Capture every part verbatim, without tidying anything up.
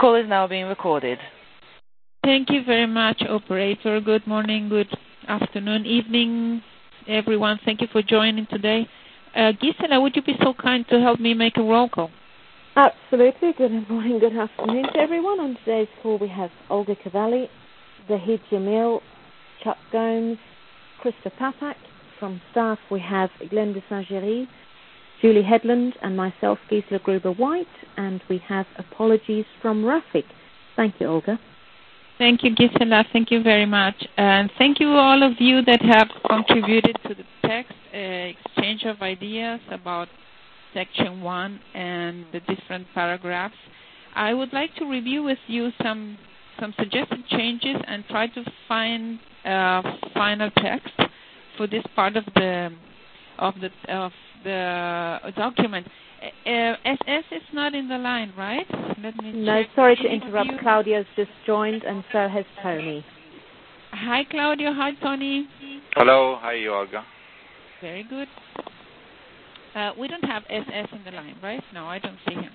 call is now being recorded. Thank you very much, operator. Good morning, good afternoon, evening, everyone. Thank you for joining today. Uh, Gisela, would you be so kind to help me make a roll call? Absolutely. Good morning, good afternoon to everyone. On today's call, we have Olga Cavalli, Zahid Jamil, Chuck Gomes, Krista Papak. From staff, we have Glenda Saint-Géry, Julie Headland, and myself, Gisela Gruber-White, and we have apologies from Rafik. Thank you, Olga. Thank you, Gisela. Thank you very much. And thank you all of you that have contributed to the text, uh, exchange of ideas about Section one and the different paragraphs. I would like to review with you some some suggested changes and try to find uh, final text for this part of the of the of the document. Uh, S S is not in the line, right? Let me no, check. sorry to interrupt. You. Claudia's just joined, and so has Tony. Hi, Claudio. Hi, Tony. Hello. Hi, Olga. Very good. Uh, we don't have S S in the line, right? No, I don't see him.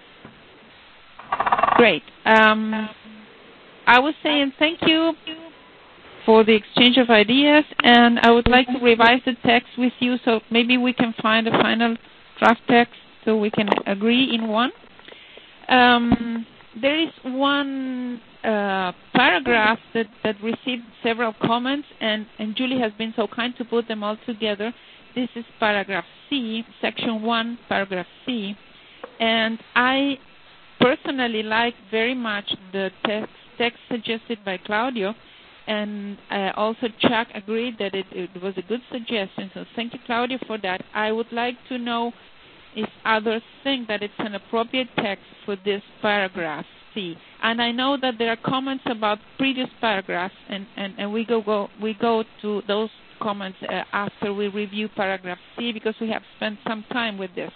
Great. Um, I was saying thank you for the exchange of ideas, and I would like to revise the text with you so maybe we can find a final draft text so we can agree in one. Um, there is one uh, paragraph that, that received several comments, and, and Julie has been so kind to put them all together. This is paragraph C, section one, paragraph C, and I personally like very much the text, text suggested by Claudio, and uh, also Chuck agreed that it, it was a good suggestion, so thank you, Claudio, for that. I would like to know if others think that it's an appropriate text for this paragraph C. And I know that there are comments about previous paragraphs, and, and, and we go, go we go to those comments uh, after we review paragraph C because we have spent some time with this.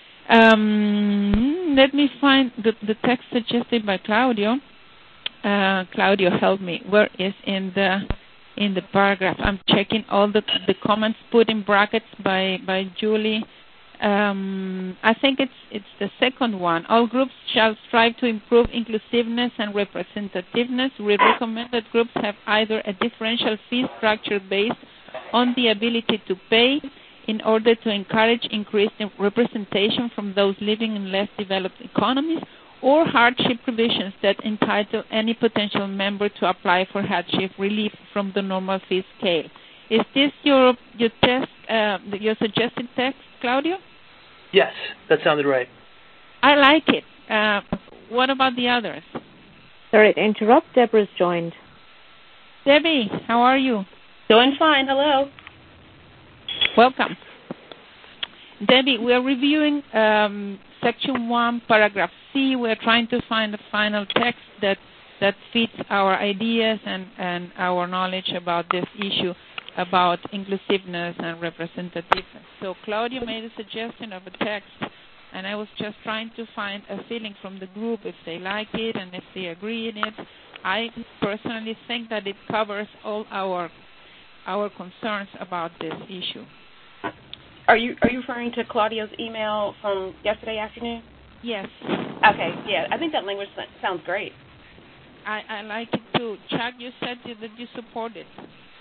Um, let me find the, the text suggested by Claudio. Uh, Claudio, help me. Where is in the in the paragraph? I'm checking all the the comments put in brackets by by Julie. Um, I think it's it's the second one. All groups shall strive to improve inclusiveness and representativeness. We recommend that groups have either a differential fee structure based on the ability to pay in order to encourage increased representation from those living in less developed economies, or hardship provisions that entitle any potential member to apply for hardship relief from the normal fee scale. Is this your your test, uh, your suggested text, Claudio? Yes, that sounded right. I like it. Uh, what about the others? Sorry to interrupt. Deborah's joined. Debbie, how are you? Doing fine. Hello. Welcome. Debbie, we are reviewing um, Section one, Paragraph C. We are trying to find a final text that, that fits our ideas and, and our knowledge about this issue, about inclusiveness and representativeness. So Claudia made a suggestion of a text, and I was just trying to find a feeling from the group if they like it and if they agree in it. I personally think that it covers all our our concerns about this issue. Are you are you referring to Claudia's email from yesterday afternoon? Yes. Okay, yeah, I think that language sounds great. I, I like it too. Chuck, you said that you support it.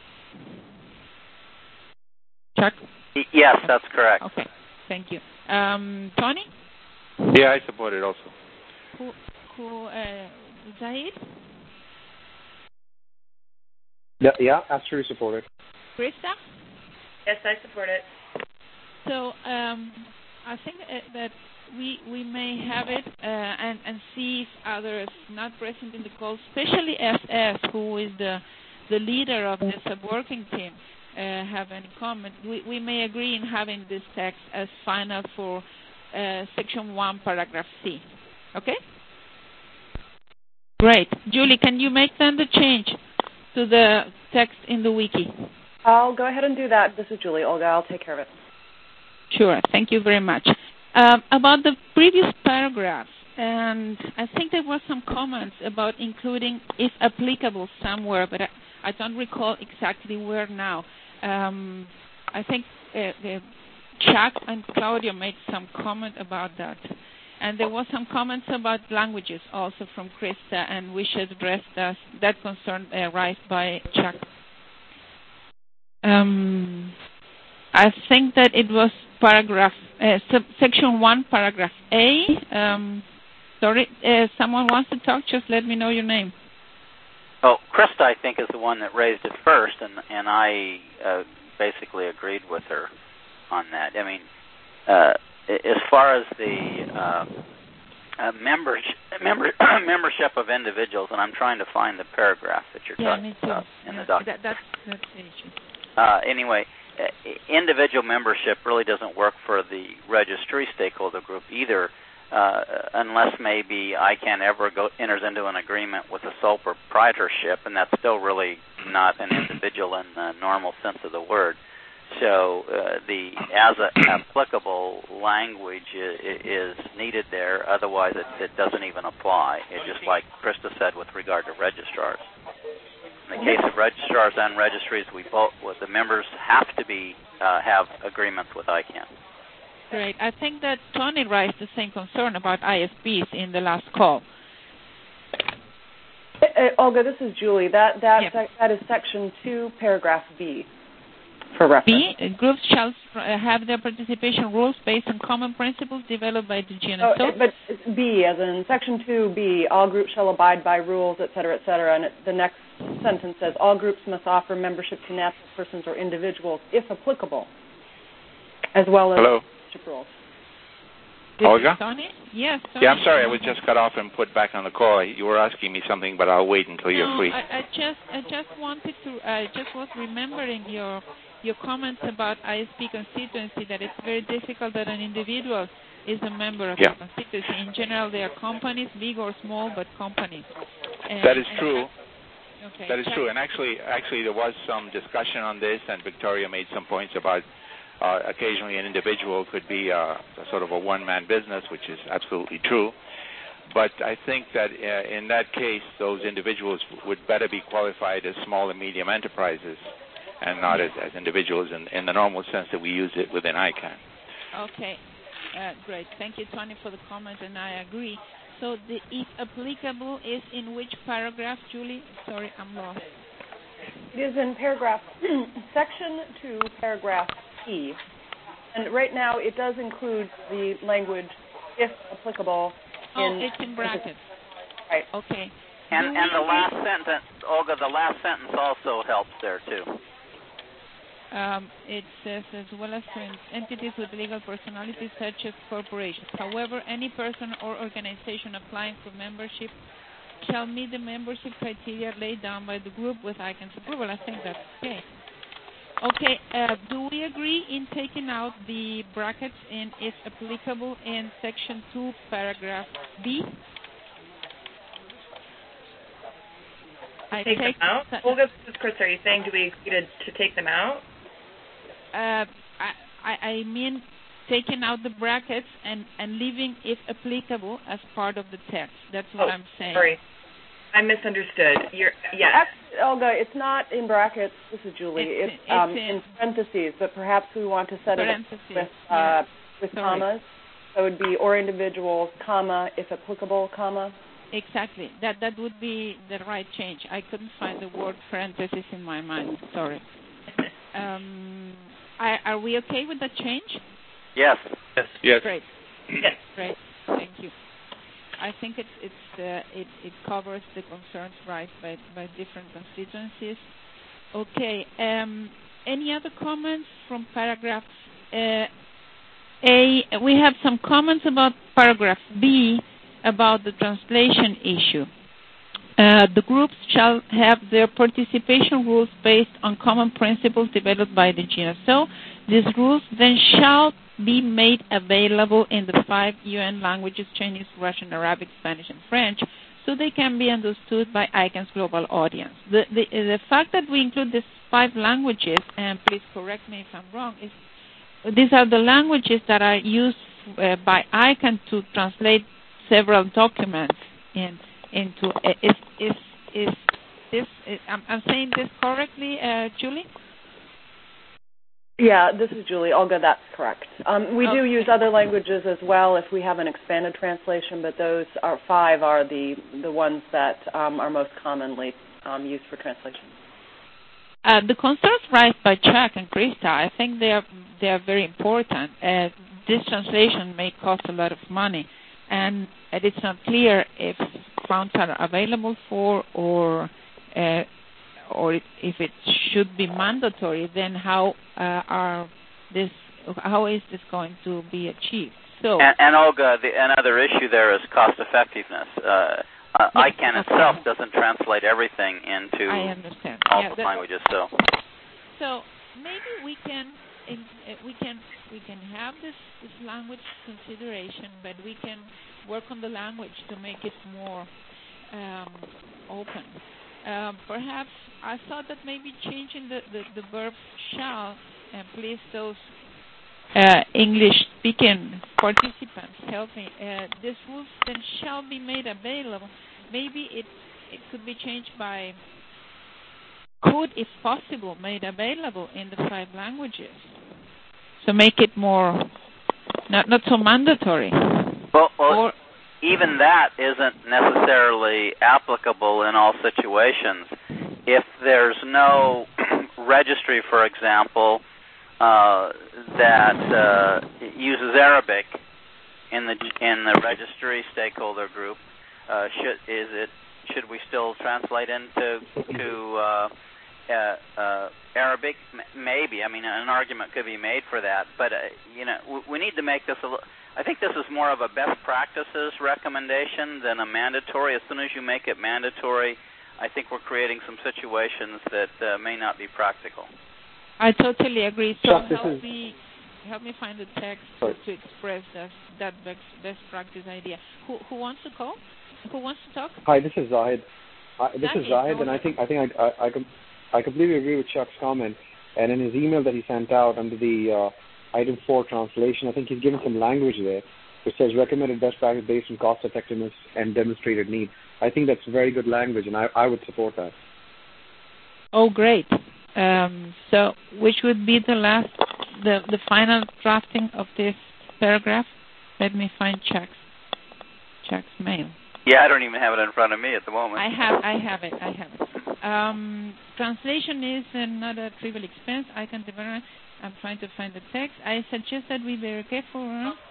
Chuck? Yes, that's correct. Okay, thank you. Um, Tony? Yeah, I support it also. Who, who uh, Zahid? Yeah, yeah, absolutely support it. Krista? Yes, I support it. So um, I think uh, that we we may have it uh, and, and see if others not present in the call, especially S S, who is the the leader of the sub-working team, uh, have any comment. We, we may agree in having this text as final for uh, Section one, Paragraph C. Okay? Great. Julie, can you make then the change to the text in the wiki? I'll go ahead and do that. This is Julie. Olga, I'll take care of it. Sure. Thank you very much. Um, about the previous paragraph, and I think there were some comments about including, if applicable, somewhere, but I, I don't recall exactly where now. Um, I think uh, uh, Chuck and Claudia made some comment about that. And there was some comments about languages also from Krista, and we should address that, that concern uh, raised by Chuck. Um, I think that it was paragraph, uh, sub, section one, paragraph A. Um, sorry, uh, someone wants to talk, just let me know your name. Oh, Krista, I think, is the one that raised it first, and, and I uh, basically agreed with her on that. I mean, uh, as far as the uh, uh, members, member, membership of individuals, and I'm trying to find the paragraph that you're yeah, talking me too. about in yeah, the document. That, that's, that's the issue. Uh, anyway, uh, individual membership really doesn't work for the registry stakeholder group either, uh, unless maybe I C A N ever go, enters into an agreement with a sole proprietorship, and that's still really not an individual in the normal sense of the word. So uh, the as a, applicable language is, is needed there. Otherwise, it, it doesn't even apply. It's just like Krista said with regard to registrars. In the case of registrars and registries, we both well, the members have to be uh, have agreements with I C A N. Great. I think that Tony raised the same concern about I S Ps in the last call. Uh, Olga, this is Julie. That that Yes. sec- that is section two, paragraph B. For reference. B, groups shall have their participation rules based on common principles developed by the G N S O. Oh, but it's B, as in section two B, all groups shall abide by rules, et cetera, et cetera. And it, the next sentence says, all groups must offer membership to natural persons or individuals, if applicable, as well as Hello? membership rules. Olga? Tony? Yes, Tony. Yeah, I'm sorry. I was just cut off and put back on the call. You were asking me something, but I'll wait until you're no, free. I, I just, I just wanted to, I just was remembering your, your comments about I S P constituency, that it's very difficult that an individual is a member of Yeah. the constituency. In general, they are companies, big or small, but companies. And, That is and true. That, okay. That is true. And actually, actually, there was some discussion on this, and Victoria made some points about uh, occasionally an individual could be uh, a sort of a one-man business, which is absolutely true. But I think that uh, in that case, those individuals would better be qualified as small and medium enterprises and not as, as individuals in, in the normal sense that we use it within I C A N. Okay. Uh, great. Thank you, Tony, for the comment, and I agree. So the if applicable is in which paragraph, Julie? Sorry, I'm lost. It is in paragraph, section two, paragraph E. And right now it does include the language, if applicable. Oh, in, it's in brackets. Right. Okay. And, Do and we the last agree? sentence, Olga, the last sentence also helps there, too. Um, it says, as well as to entities with legal personalities such as corporations. However, any person or organization applying for membership shall meet the membership criteria laid down by the group with I C A N's approval. I think that's okay. Okay, uh, do we agree in taking out the brackets in if applicable in section two, paragraph B? I Take them out? that, Olga, this is Chris. Are you saying do we agree to, to take them out? Uh, I, I, I mean taking out the brackets and, and leaving if applicable as part of the text. That's what oh, I'm saying. Sorry. I misunderstood. You're, yes. Actually, Olga, it's not in brackets. This is Julie. It's, It's, it's um, in, in parentheses, but perhaps we want to set it up with, uh, yeah. with Sorry. commas. So it would be or individuals, comma, if applicable, comma. Exactly. That that would be the right change. I couldn't find the word parenthesis in my mind. Sorry. Um, I, are we okay with that change? Yes. Yes. Yes. Great. Yes. Great. Thank you. I think it's it's uh, it it covers the concerns raised by by different constituencies. Okay. Um, any other comments from paragraph uh, A? We have some comments about paragraph B about the translation issue. Uh, the groups shall have their participation rules based on common principles developed by the G N S O. These rules then shall be made available in the five U N languages, Chinese, Russian, Arabic, Spanish, and French, so they can be understood by I C A N's global audience. The, the, the fact that we include these five languages, and please correct me if I'm wrong, is these are the languages that are used uh, by I C A N to translate several documents in, into. Uh, is is is this? Is, I'm, I'm saying this correctly, uh, Julie? Yeah, this is Julie. Olga, that's correct. Um, we okay. do use other languages as well if we have an expanded translation, but those are five are the the ones that um, are most commonly um, used for translation. Uh, the concerns raised by Chuck and Krista, I think they are they are very important. Uh, this translation may cost a lot of money, and it's not clear if funds are available for or uh, or if it should be mandatory. Then how uh, are this how is this going to be achieved? So and, and Olga, the, another issue there is cost effectiveness. Uh, Uh, yes, I CAN okay. itself doesn't translate everything into I understand. all Yeah, the languages. So, so maybe we can in, uh, we can we can have this, this language consideration, but we can work on the language to make it more um, open. Um, perhaps I thought that maybe changing the, the, the verb shall and please those Uh, English-speaking participants help me. Uh, this rules then shall be made available. Maybe it it could be changed by could, if possible, made available in the five languages. So make it more not not so mandatory. Well, well or, even that isn't necessarily applicable in all situations. If there's no registry, for example, Uh, that uh, uses Arabic in the in the registry stakeholder group, uh, should is it should we still translate into to uh, uh, uh, Arabic? M- maybe. I mean, an argument could be made for that, but uh, you know, we, we need to make this a little. I think this is more of a best practices recommendation than a mandatory. As soon as you make it mandatory, I think we're creating some situations that uh, may not be practical. I totally agree. So Chuck, help is... me help me find the text to, to express that that best, best practice idea. Who who wants to call? Who wants to talk? Hi, this is Zahid. Uh, this Zahid, is Zahid, and I think I think I I, I, com- I completely agree with Chuck's comment. And in his email that he sent out under the uh, item four translation, I think he's given some language there which says recommended best practice based on cost effectiveness and demonstrated need. I think that's very good language, and I, I would support that. Oh, great. Um, so, which would be the last, the, the final drafting of this paragraph? Let me find Chuck's, Chuck's mail. Yeah, I don't even have it in front of me at the moment. I have, I have it, I have it. Um, translation is uh, not a trivial expense. I can develop. I'm trying to find the text. I suggest that we be very careful.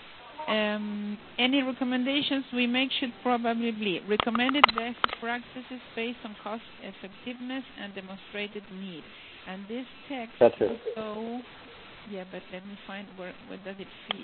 Um, any recommendations we make should probably be recommended best practices based on cost effectiveness and demonstrated need. And this text That's it. So, yeah, but let me find where, where does it fit.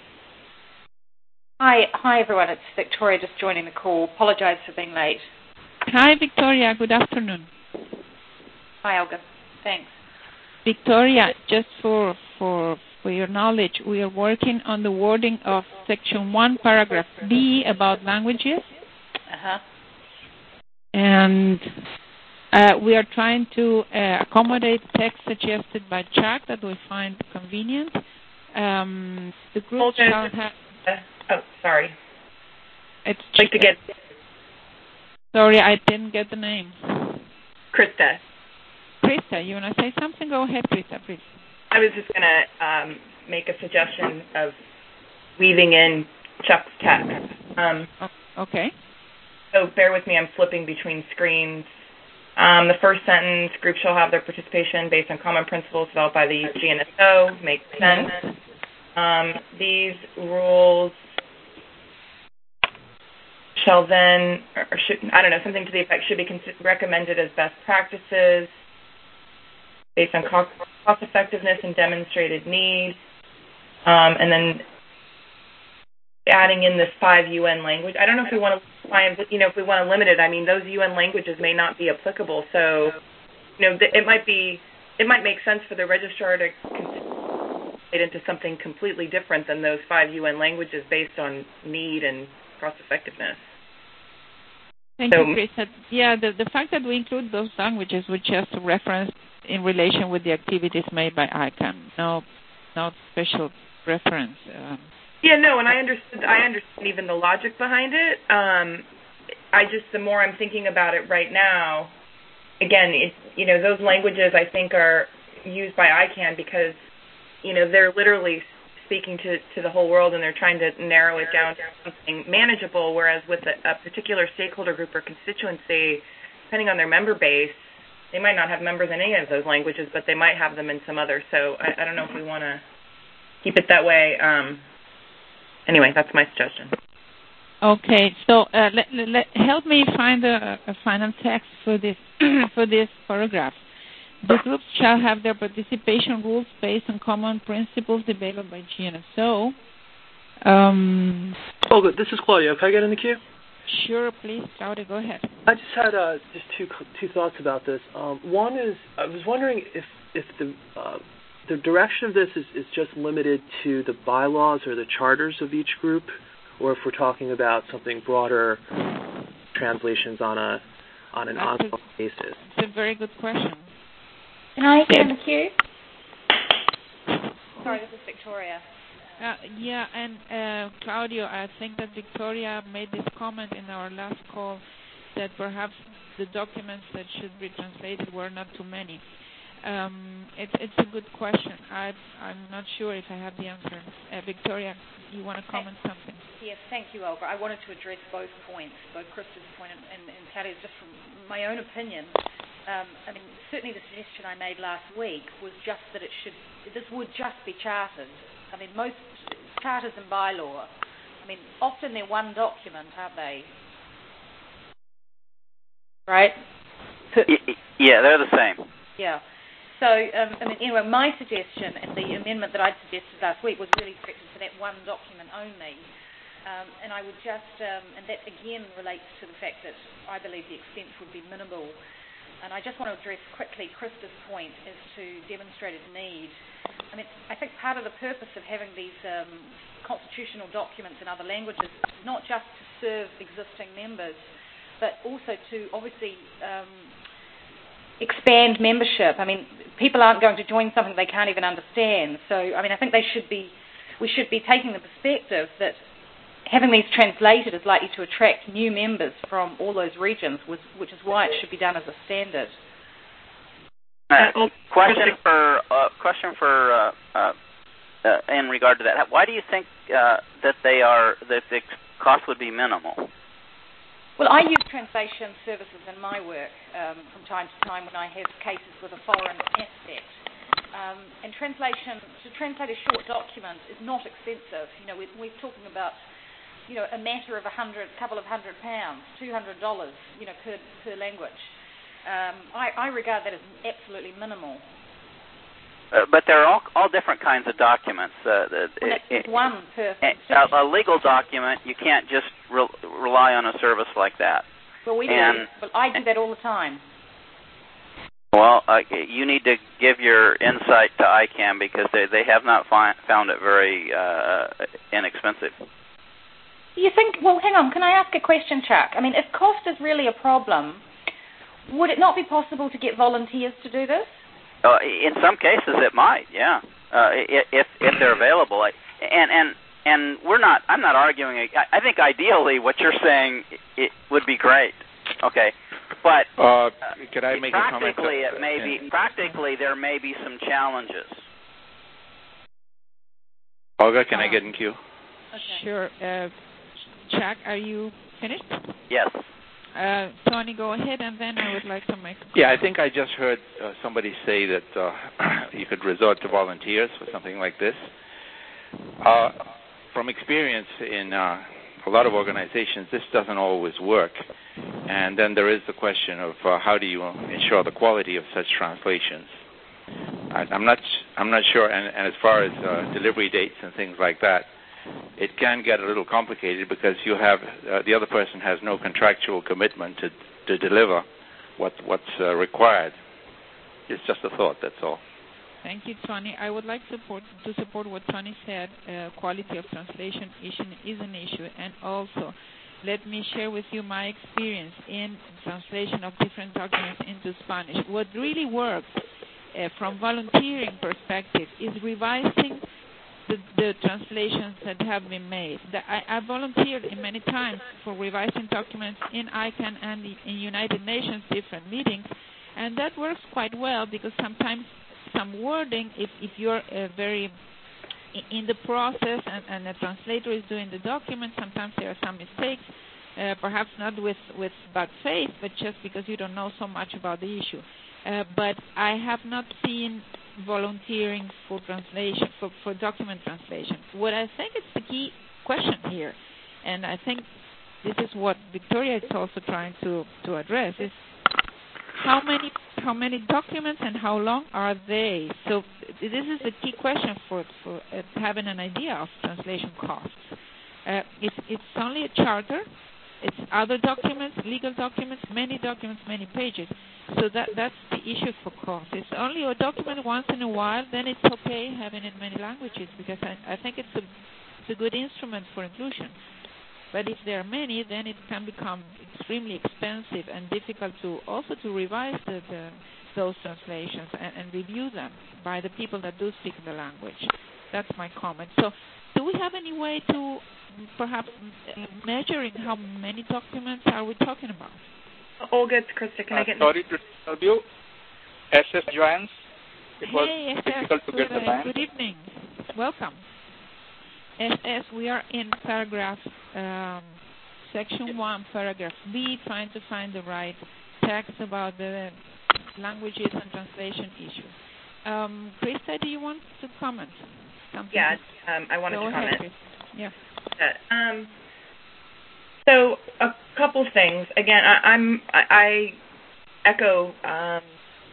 Hi, hi everyone. It's Victoria just joining the call. Apologise for being late. Hi, Victoria. Good afternoon. Hi, Olga. Thanks. Victoria, just for for for your knowledge, we are working on the wording of section one, paragraph B about languages. Uh-huh. And uh, we are trying to uh, accommodate text suggested by Chuck that we find convenient. Um, the group shall have... Uh, oh, sorry. It's like to get... Sorry, I didn't get the name. Krista. Krista, you want to say something? Go ahead, Krista, please. I was just going to um, make a suggestion of weaving in Chuck's text. Um, okay. So bear with me. I'm flipping between screens. Um, the first sentence, groups shall have their participation based on common principles developed by the G N S O. Makes sense. Um, these rules shall then, or should, I don't know, something to the effect, should be considered, recommended as best practices based on cost, cost effectiveness and demonstrated need. Um, and then adding in this five U N language. I don't know if we want to find, you know, if we want to limit it. I mean, those U N languages may not be applicable. So, you know, it might be, it might make sense for the registrar to it into something completely different than those five U N languages based on need and cost effectiveness. Thank so, you, Chris. Yeah, the, the fact that we include those languages was just a reference in relation with the activities made by I CAN. No, no special reference. Um, yeah, no, and I understood. I understand even the logic behind it. Um, I just, the more I'm thinking about it right now, again, it, you know, those languages I think are used by I CAN because you know, they're literally speaking to, to the whole world, and they're trying to narrow it down to something manageable, whereas with a, a particular stakeholder group or constituency, depending on their member base, they might not have members in any of those languages, but they might have them in some other. So I, I don't know if we want to keep it that way. Um, anyway, that's my suggestion. Okay, so uh, let, let, help me find a, a final text for this for this paragraph. The groups shall have their participation rules based on common principles developed by G N S O. Um, Olga, this is Claudio. Can I get in the queue? Sure, please, Claudio, go ahead. I just had uh, just two two thoughts about this. Um, one is I was wondering if if the uh, the direction of this is, is just limited to the bylaws or the charters of each group, or if we're talking about something broader, translations on a on an That's ongoing a, basis. It's a very good question. Can I get in the queue? Sorry, this is Victoria. Uh, yeah, and uh, Claudio, I think that Victoria made this comment in our last call that perhaps the documents that should be translated were not too many. Um, it, it's a good question. I, I'm not sure if I have the answer. Uh, Victoria, you want to comment Thanks. something? Yes, thank you, Olga. I wanted to address both points, both Krista's point and, and, and Talia's, just from my own opinion. Um, I mean, certainly the suggestion I made last week was just that it should, this would just be chartered. I mean, most charters and bylaw, I mean, often they're one document, aren't they? Right? Yeah, they're the same. Yeah. So, um, I mean, anyway, my suggestion and the amendment that I suggested last week was really restricted to that one document only. Um, and I would just, um, and that again relates to the fact that I believe the expense would be minimal. And I just want to address quickly Krista's point as to demonstrated need. I mean, I think part of the purpose of having these um, constitutional documents in other languages is not just to serve existing members, but also to obviously um, expand membership. I mean, people aren't going to join something they can't even understand. So, I mean, I think they should be, we should be taking the perspective that having these translated is likely to attract new members from all those regions, which is why it should be done as a standard. Uh, question for uh, question for uh, uh, uh, in regard to that. Why do you think uh, that they are that the cost would be minimal? Well, I use translation services in my work um, from time to time when I have cases with a foreign aspect. Um, and translation to translate a short document is not expensive. You know, we're, we're talking about you know a matter of a hundred, couple of hundred pounds, two hundred dollars, you know, per per language. Um, I, I regard that as absolutely minimal. Uh, but they're all all different kinds of documents. Uh, well, that's it, one per. A, a legal document, you can't just re- rely on a service like that. Well, we and, do. But I do that all the time. Well, uh, you need to give your insight to I CANN because they they have not fi- found it very uh, inexpensive. You think? Well, hang on. Can I ask a question, Chuck? I mean, if cost is really a problem, would it not be possible to get volunteers to do this? Uh, in some cases, it might. Yeah, uh, if if they're available. And and and we're not. I'm not arguing. I, I think ideally, what you're saying it would be great. Okay, but uh, could I make a comment? Practically, it may be. Practically, there may be some challenges. Olga, can uh, I get in queue? Okay. Sure. Uh, Chuck, are you finished? Yes. Uh, Tony, go ahead, and then I would like to make... Yeah, I think I just heard uh, somebody say that uh, you could resort to volunteers for something like this. Uh, from experience in uh, a lot of organizations, this doesn't always work. And then there is the question of uh, how do you ensure the quality of such translations. I, I'm not I'm not sure, and, and as far as uh, delivery dates and things like that, it can get a little complicated because you have uh, the other person has no contractual commitment to to deliver what what's uh, required. It's just a thought. That's all. Thank you, Tony. I would like support, to support what Tony said. Uh, quality of translation issue is an issue, and also let me share with you my experience in translation of different documents into Spanish. What really works uh, from volunteering perspective is revising The, the translations that have been made. The, I, I volunteered in many times for revising documents in I CANN and in United Nations different meetings, and that works quite well because sometimes some wording, if, if you're uh, very in the process and, and the translator is doing the document, sometimes there are some mistakes, uh, perhaps not with, with bad faith, but just because you don't know so much about the issue. Uh, but I have not seen volunteering for translation, for, for document translation. What I think is the key question here, and I think this is what Victoria is also trying to, to address, is how many how many documents and how long are they? So this is the key question for, for uh, having an idea of translation costs. Uh, it's, it's only a charter. It's other documents, legal documents, many documents, many pages. So that that's the issue for cost. It's only a document once in a while, then it's okay having it in many languages, because I, I think it's a, it's a good instrument for inclusion. But if there are many, then it can become extremely expensive and difficult to also to revise the, the, those translations and, and review them by the people that do speak the language. That's my comment. So do we have any way to perhaps measuring how many documents are we talking about? Olga, it's Krista. Can uh, I get... Sorry to disturb you. S S joins. It was hey, difficult S S, to good, get the time. Good evening. Welcome. S S, we are in paragraph, um, section one, paragraph B, trying to find the right text about the languages and translation issue. Um, Krista, do you want to comment? Something? Yeah, um, I wanted Go to ahead, comment. Krista. Yeah. Um, so a couple things. Again, I, I'm I, I echo um,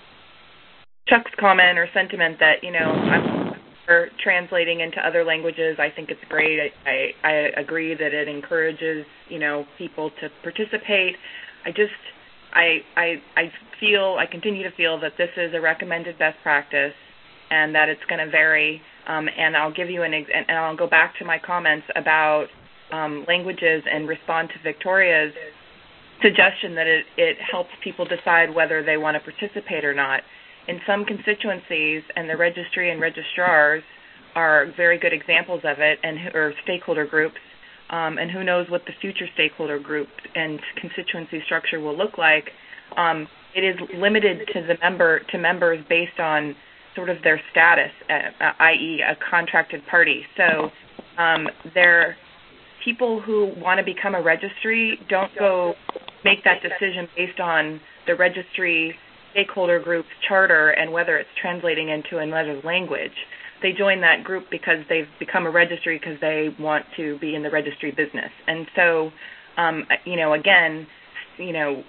Chuck's comment or sentiment that you know I'm for translating into other languages. I think it's great. I, I, I agree that it encourages you know people to participate. I just I I I feel I continue to feel that this is a recommended best practice, and that it's going to vary. Um, and I'll give you an ex- and I'll go back to my comments about um, languages and respond to Victoria's suggestion that it, it helps people decide whether they want to participate or not. In some constituencies, and the registry and registrars are very good examples of it, and or stakeholder groups, um, and who knows what the future stakeholder group and constituency structure will look like. Um, it is limited to the member to members based on sort of their status, uh, that is, a contracted party. So, um, there, people who want to become a registry don't go make that decision based on the registry stakeholder group's charter and whether it's translating into another language. They join that group because they've become a registry because they want to be in the registry business. And so, um, you know, again, you know,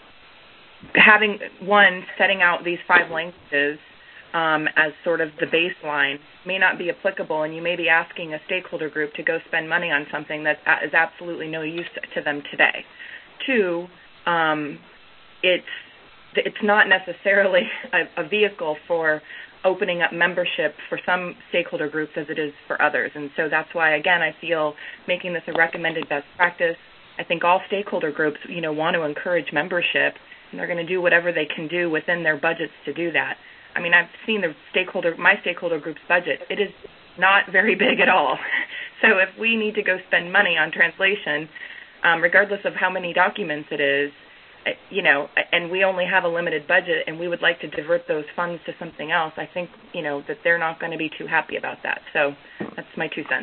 having one setting out these five languages um, as sort of the baseline may not be applicable, and you may be asking a stakeholder group to go spend money on something that is absolutely no use to them today. Two, um, it's it's not necessarily a, a vehicle for opening up membership for some stakeholder groups as it is for others. And so that's why, again, I feel making this a recommended best practice. I think all stakeholder groups, you know, want to encourage membership, and they're going to do whatever they can do within their budgets to do that. I mean, I've seen the stakeholder, my stakeholder group's budget. It is not very big at all. So if we need to go spend money on translation, um, regardless of how many documents it is, you know, and we only have a limited budget and we would like to divert those funds to something else, I think, you know, that they're not going to be too happy about that. So that's my two cents.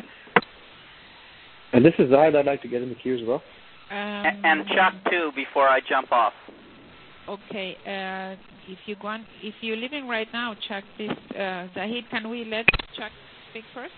And this is Zahid. I'd like to get in the queue as well. Um, and Chuck, too, before I jump off. Okay. Uh, if, you want, if you're leaving right now, Chuck, this, uh, Zahid, can we let Chuck speak first?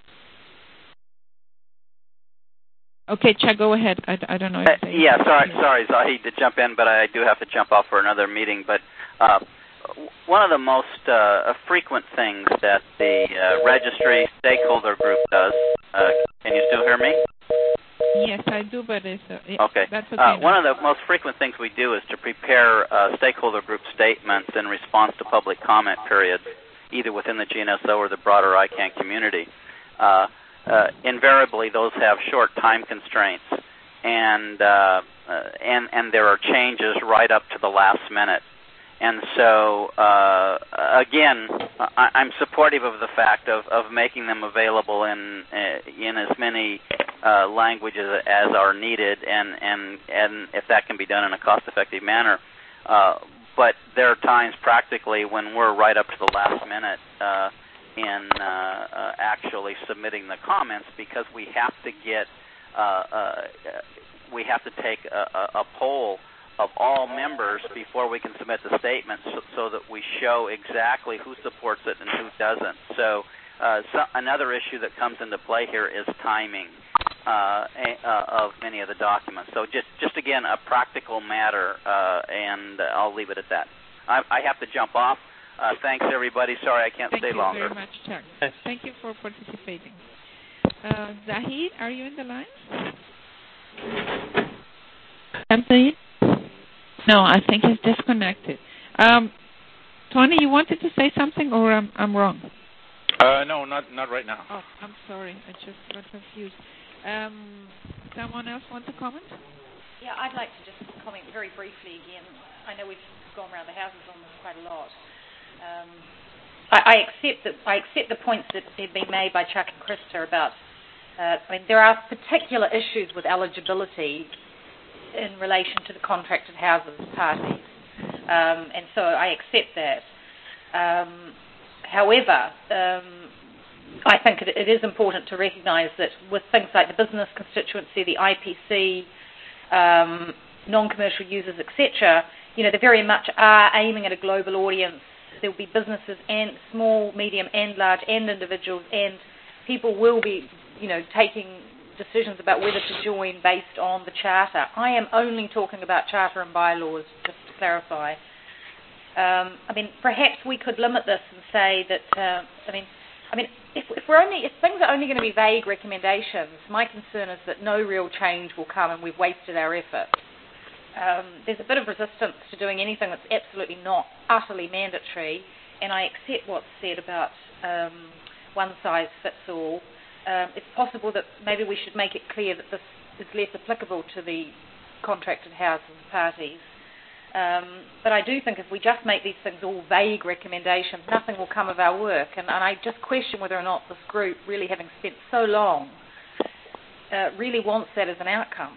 Okay, Chuck, go ahead. I, I don't know. If uh, yeah, sorry, sorry, Zahid, to jump in, but I do have to jump off for another meeting. But uh, one of the most uh, frequent things that the uh, registry stakeholder group does, uh, can you still hear me? Yes, I do, but it's uh, yeah, okay. That's okay. Uh, one of the most frequent things we do is to prepare uh, stakeholder group statements in response to public comment periods, either within the G N S O or the broader I CANN community. Uh, uh, invariably, those have short time constraints, and uh, uh, and and there are changes right up to the last minute. And so, uh, again, I, I'm supportive of the fact of, of making them available in uh, in as many uh, languages as are needed, and, and, and if that can be done in a cost-effective manner. Uh, but there are times practically when we're right up to the last minute uh, in uh, uh, actually submitting the comments because we have to get uh, uh, we have to take a, a poll of all members before we can submit the statement, so, so that we show exactly who supports it and who doesn't. So, uh, so another issue that comes into play here is timing uh, uh, of many of the documents. So just, just again, a practical matter, uh, and I'll leave it at that. I, I have to jump off. Uh, thanks, everybody. Sorry I can't Thank stay longer. Thank you very much, Chuck. Thank you for participating. Uh, Zahid, are you in the line? Zahid? No, I think he's disconnected. Um, Tony, you wanted to say something, or I'm, I'm wrong? Uh, no, not not right now. Oh, I'm sorry. I just got confused. Um, someone else want to comment? Yeah, I'd like to just comment very briefly again. I know we've gone around the houses on this quite a lot. Um, I, I accept that I accept the points that have been made by Chuck and Krista about. Uh, I mean, there are particular issues with eligibility in relation to the contracted houses parties, um, and so I accept that. Um, however, um, I think it, it is important to recognise that with things like the business constituency, the I P C, um, non-commercial users, et cetera, you know, they very much are aiming at a global audience. There will be businesses and small, medium, and large, and individuals, and people will be, you know, taking decisions about whether to join based on the charter. I am only talking about charter and bylaws, just to clarify. Um, I mean, perhaps we could limit this and say that. Uh, I mean, I mean, if, if we're only if things are only going to be vague recommendations, my concern is that no real change will come, and we've wasted our effort. Um, there's a bit of resistance to doing anything that's absolutely not utterly mandatory, and I accept what's said about um, one size fits all. Um, it's possible that maybe we should make it clear that this is less applicable to the contracted houses parties. Um, but I do think if we just make these things all vague recommendations, nothing will come of our work. And, and I just question whether or not this group, really having spent so long, uh, really wants that as an outcome.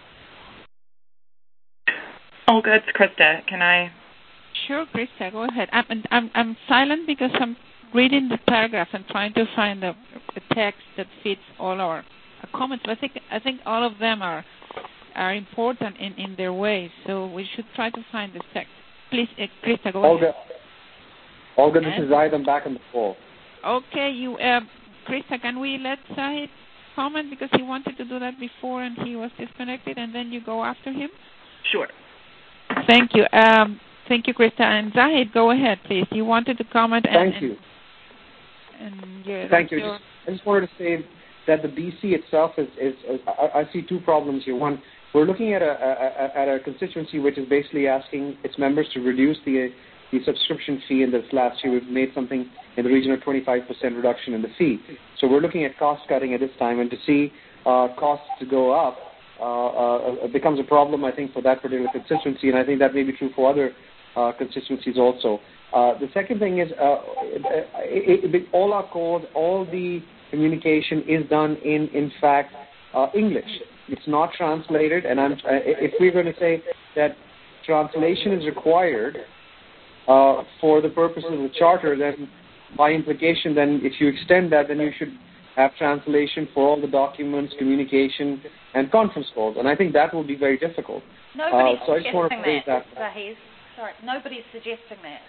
Oh, good, Krista. Can I? Sure, Krista, go ahead. I'm, I'm, I'm silent because I'm reading the paragraph and trying to find a, a text that fits all our, our comments. But I think I think all of them are are important in, in their way. So we should try to find the text. Please, uh, Krista, go Olga, ahead. Olga, this and? is Zahid. I'm back on the call. Okay, you, uh, Krista, can we let Zahid comment because he wanted to do that before and he was disconnected, and then you go after him? Sure. Thank you. Um, thank you, Krista. And Zahid, go ahead, please. You wanted to comment. And, Thank you. And, and your, Thank you. Your... Just, I just wanted to say that the B C itself is, is, is I, I see two problems here. One, we're looking at a, a, at a constituency which is basically asking its members to reduce the the subscription fee. In this last year, we've made something in the region of twenty-five percent reduction in the fee. So we're looking at cost cutting at this time, and to see uh, costs to go up uh, uh, becomes a problem, I think, for that particular constituency, and I think that may be true for other uh, constituencies also. Uh, the second thing is uh, it, it, all our calls, all the communication is done in, in fact, uh, English. It's not translated, and I'm, uh, if we're going to say that translation is required uh, for the purposes of the charter, then by implication, then if you extend that, then you should have translation for all the documents, communication, and conference calls, and I think that will be very difficult. Nobody's uh, so I just want to suggesting that. that. Zahid. Sorry, nobody's suggesting that.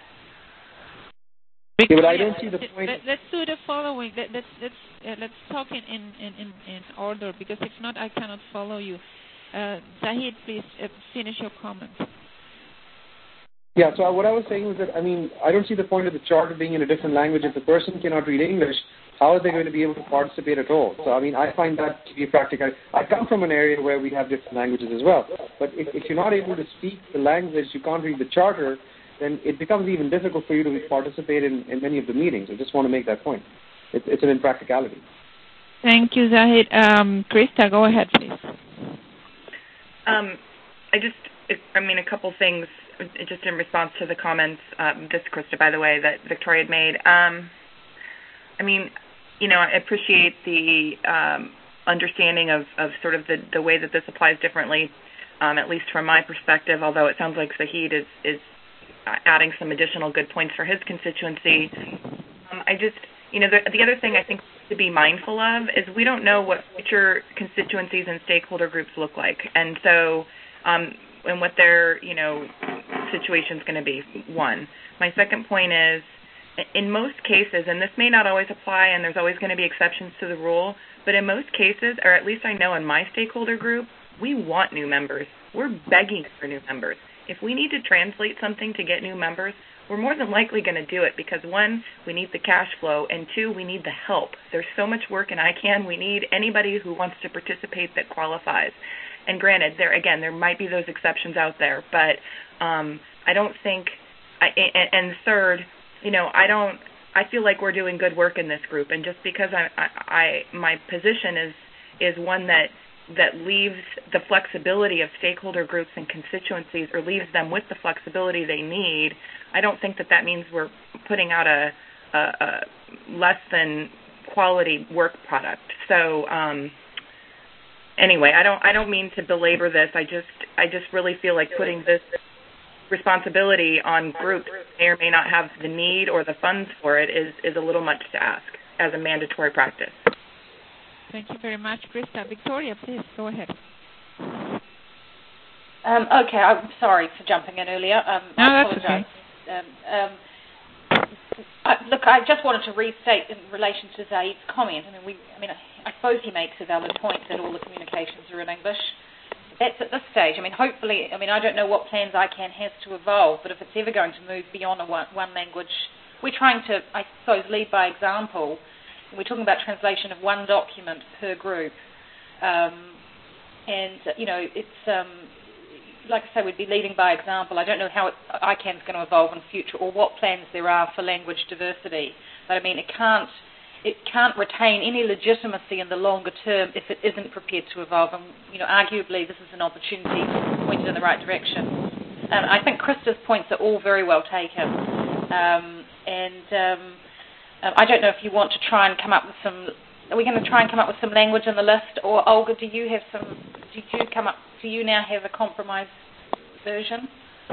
Yeah, but I don't see the point. Let, let's do the following. Let, let's let's uh, let's talk in, in, in, in order, because if not, I cannot follow you. Uh, Zahid, please uh, finish your comment. Yeah. So what I was saying was that I mean I don't see the point of the charter being in a different language. If the person cannot read English, how are they going to be able to participate at all? So I mean I find that to be practical. I come from an area where we have different languages as well. But if, if you're not able to speak the language, you can't read the charter, then it becomes even difficult for you to participate in, in many of the meetings. I just want to make that point. It, it's an impracticality. Thank you, Zahid. Um, Krista, go ahead, please. Um, I just, I mean, a couple things just in response to the comments, um, this Krista, by the way, that Victoria had made. Um, I mean, you know, I appreciate the um, understanding of, of sort of the, the way that this applies differently, um, at least from my perspective, although it sounds like Zahid is, is adding some additional good points for his constituency. Um, I just, you know, the, the other thing I think to be mindful of is we don't know what future constituencies and stakeholder groups look like, and so, um, and what their, you know, situation is going to be. One. My second point is, in most cases, and this may not always apply, and there's always going to be exceptions to the rule, but in most cases, or at least I know in my stakeholder group, we want new members. We're begging for new members. If we need to translate something to get new members, we're more than likely going to do it because, one, we need the cash flow, and two, we need the help. There's so much work in I CANN. We need anybody who wants to participate that qualifies. And granted, there again, there might be those exceptions out there, but um, I don't think, I, and, and third, you know, I don't, I feel like we're doing good work in this group, and just because I, I, I my position is is one that that leaves the flexibility of stakeholder groups and constituencies, or leaves them with the flexibility they need, I don't think that that means we're putting out a, a, a less than quality work product. So um, anyway, I don't I don't mean to belabor this. I just I just really feel like putting this responsibility on groups who may or may not have the need or the funds for it is, is a little much to ask as a mandatory practice. Thank you very much, Krista. Victoria, please go ahead. Um, okay, I'm sorry for jumping in earlier. Um, no, I that's apologize. okay. Um, um, I, look, I just wanted to restate in relation to Zaid's comment. I mean, we, I mean, I, I suppose he makes a valid point that all the communications are in English. That's at this stage. I mean, hopefully, I mean, I don't know what plans I CANN has to evolve, but if it's ever going to move beyond a one, one language, we're trying to, I suppose, lead by example. We're talking about translation of one document per group. Um, and, you know, it's, um, like I say, we'd be leading by example. I don't know how it, I CANN is going to evolve in the future or what plans there are for language diversity. But, I mean, it can't, it can't retain any legitimacy in the longer term if it isn't prepared to evolve. And, you know, arguably this is an opportunity pointed in the right direction. Um, I think Krista's points are all very well taken. Um, and um, I don't know if you want to try and come up with some, are we going to try and come up with some language in the list? Or, Olga, do you have some, did you come up, do you now have a compromise version?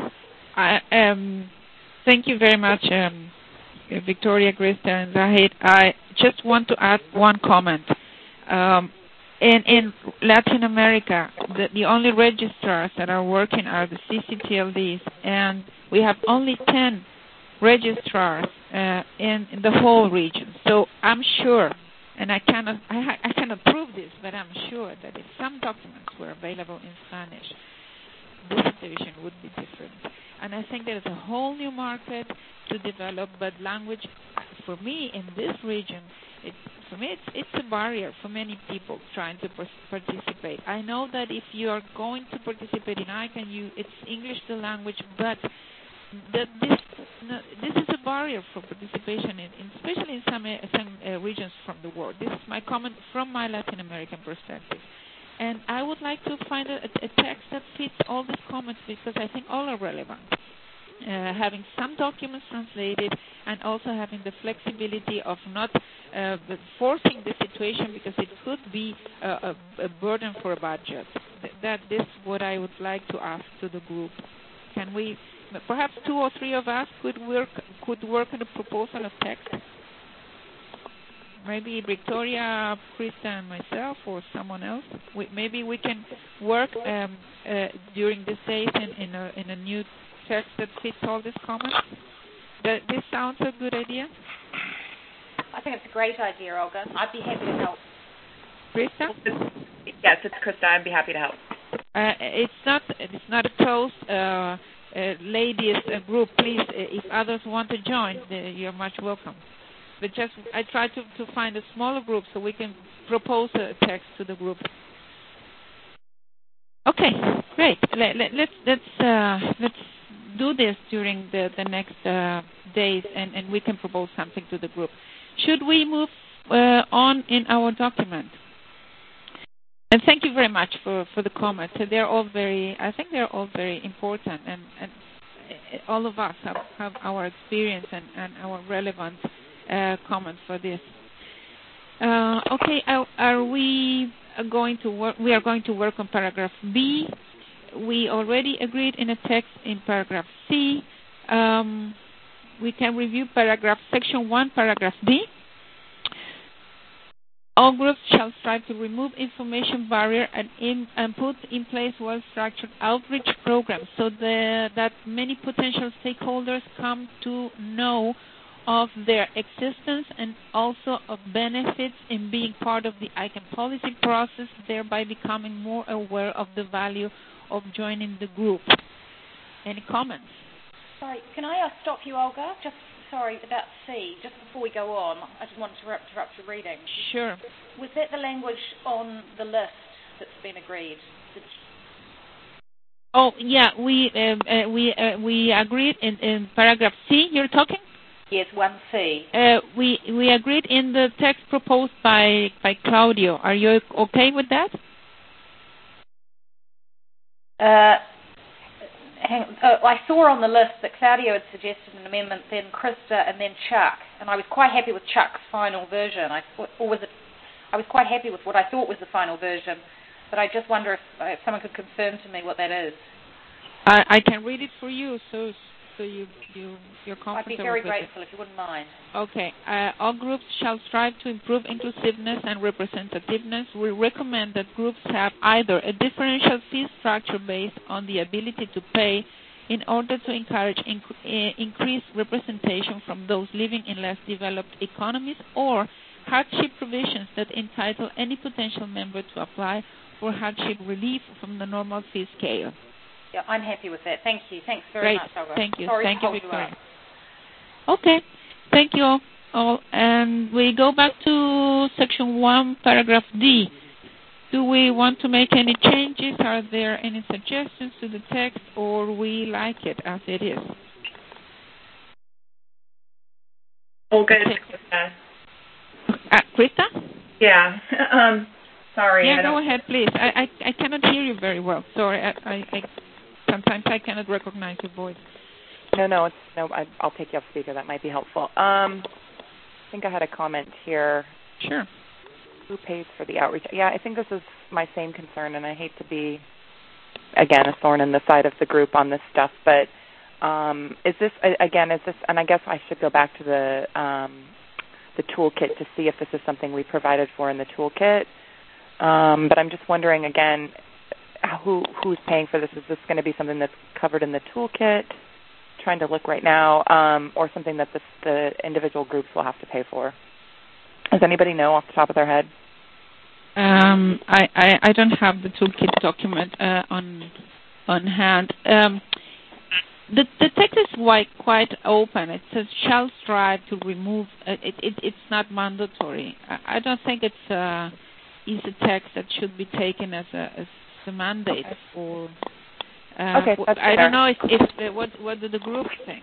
I, um, thank you very much, um, Victoria, Krista, and Zahid. I just want to add one comment. Um, in, in Latin America, the, the only registrars that are working are the C C T L Ds, and we have only ten registrars uh, in, in the whole region. So I'm sure, and I cannot, I, I cannot prove this, but I'm sure that if some documents were available in Spanish, this situation would be different. And I think there's a whole new market to develop, but language, for me, in this region, it, for me, it's, it's a barrier for many people trying to participate. I know that if you are going to participate in I CANN, you, it's English the language, but the, this no, this is a barrier for participation, in, in, especially in some, uh, some uh, regions from the world. This is my comment from my Latin American perspective. And I would like to find a, a text that fits all these comments because I think all are relevant. Uh, having some documents translated and also having the flexibility of not uh, forcing the situation because it could be a, a, a burden for a budget. Th- that is what I would like to ask to the group. Can we, perhaps two or three of us could work could work on a proposal of text? Maybe Victoria, Krista, and myself, or someone else. We, maybe we can work um, uh, during these days in, in, a, in a new text that fits all these comments. Does this sounds a good idea? I think it's a great idea, Olga. I'd be happy to help. Krista? Yes, it's Krista. I'd be happy to help. Uh, it's not it's not a closed uh, uh, ladies uh, group. Please, uh, if others want to join, uh, you're much welcome. But just I try to, to find a smaller group so we can propose a text to the group. Okay, great. Let, let, let's let's uh, let's do this during the the next uh, days, and, and we can propose something to the group. Should we move uh, on in our document? And thank you very much for, for the comments. They're all very. I think they're all very important, and, and all of us have, have our experience and, and our relevant Uh, comment for this. Uh, okay, are, are we going to work? We are going to work on paragraph B. We already agreed in a text in paragraph C. um, we can review paragraph section one, paragraph D. All groups shall strive to remove information barrier and, in, and put in place well-structured outreach programs so the, that many potential stakeholders come to know of their existence and also of benefits in being part of the I C A N policy process, thereby becoming more aware of the value of joining the group. Any comments? Sorry, can I uh, stop you, Olga? Just sorry about C. Just before we go on, I just wanted to interrupt, interrupt your reading. Sure. Was that the language on the list that's been agreed? Did oh yeah, we uh, uh, we uh, we agreed in, in paragraph C. You're talking? Yes, one C. Uh, we we agreed in the text proposed by by Claudio. Are you okay with that? Uh, hang, uh, I saw on the list that Claudio had suggested an amendment, then Krista, and then Chuck, and I was quite happy with Chuck's final version. I thought, or was it? I was quite happy with what I thought was the final version, but I just wonder if, uh, if someone could confirm to me what that is. I, I can read it for you, so so you you you're comfortable. I'd be very with grateful it. if you wouldn't mind. Okay. Uh, all groups shall strive to improve inclusiveness and representativeness. We recommend that groups have either a differential fee structure based on the ability to pay in order to encourage inc- uh, increased representation from those living in less developed economies, or hardship provisions that entitle any potential member to apply for hardship relief from the normal fee scale. Yeah, I'm happy with that. Thank you. Thanks very Great. much, Olga. Thank you. Sorry Thank to you, hold Victoria. You up. Okay. Thank you all. all. And we go back to section one, paragraph D. Do we want to make any changes? Are there any suggestions to the text, or we like it as it is? Olga, Okay. it's Krista. Uh, Krista? Yeah. um, sorry. Yeah, I go don't... ahead, please. I, I, I cannot hear you very well. Sorry. I, I, I sometimes I cannot recognize your voice. No, no, it's, no. I, I'll take you off speaker. That might be helpful. Um, I think I had a comment here. Sure. Who pays for the outreach? Yeah, I think this is my same concern, and I hate to be, again, a thorn in the side of the group on this stuff. But um, is this again? Is this? And I guess I should go back to the um, the toolkit to see if this is something we provided for in the toolkit. Um, but I'm just wondering again, who who's paying for this? Is this going to be something that's covered in the toolkit? Trying to look right now, um, or something that the, the individual groups will have to pay for. Does anybody know off the top of their head? Um, I, I, I don't have the toolkit document uh, on on hand. Um, the, the text is quite, quite open. It says shall strive to remove. Uh, it, it, it's not mandatory. I, I don't think it's uh, easy text that should be taken as a as a mandate Okay. for. Uh, okay, that's I fair. don't know if, if the, what what do the groups think.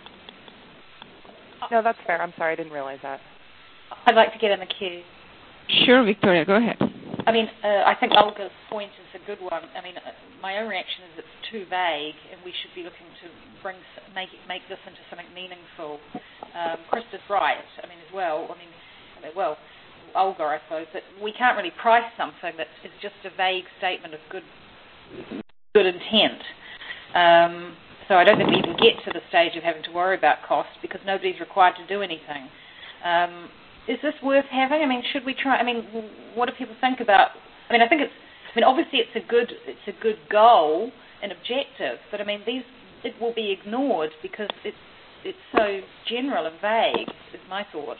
No, that's fair. I'm sorry, I didn't realize that. I'd like to get in the queue. Sure, Victoria, go ahead. I mean, uh, I think Olga's point is a good one. I mean, uh, my own reaction is it's too vague, and we should be looking to bring make it, make this into something meaningful. Um, Krista's right. I mean, as well. I mean, I mean, well, Olga, I suppose, that we can't really price something that is just a vague statement of good good intent. Um, so I don't think we even get to the stage of having to worry about cost because nobody's required to do anything. Um, is this worth having? I mean, should we try? I mean, what do people think about? I mean, I think it's. I mean, obviously, it's a good, it's a good goal and objective, but I mean, these it will be ignored because it's it's so general and vague. Is my thought.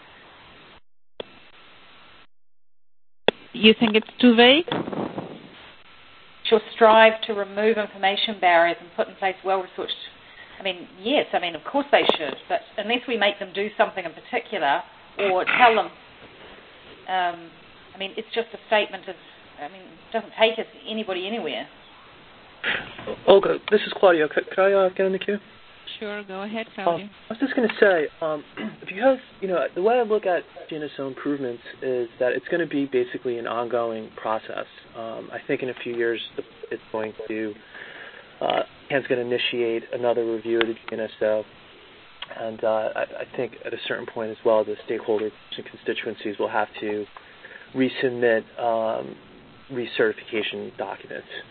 You think it's too vague? She'll strive to remove information barriers and put in place well-researched. I mean, yes, I mean, of course they should, but unless we make them do something in particular or tell them, um, I mean, it's just a statement of, I mean, it doesn't take us anybody anywhere. Olga, this is Claudio. Could, could I uh, get in the queue? Sure, go ahead, Claudio. Um, I was just going to say, um, because, you know, the way I look at G N S O improvements is that it's going to be basically an ongoing process. Um, I think in a few years it's going to, uh, Ken's going to initiate another review of the G N S O. And uh, I, I think at a certain point as well, the stakeholders and constituencies will have to resubmit um, recertification documents.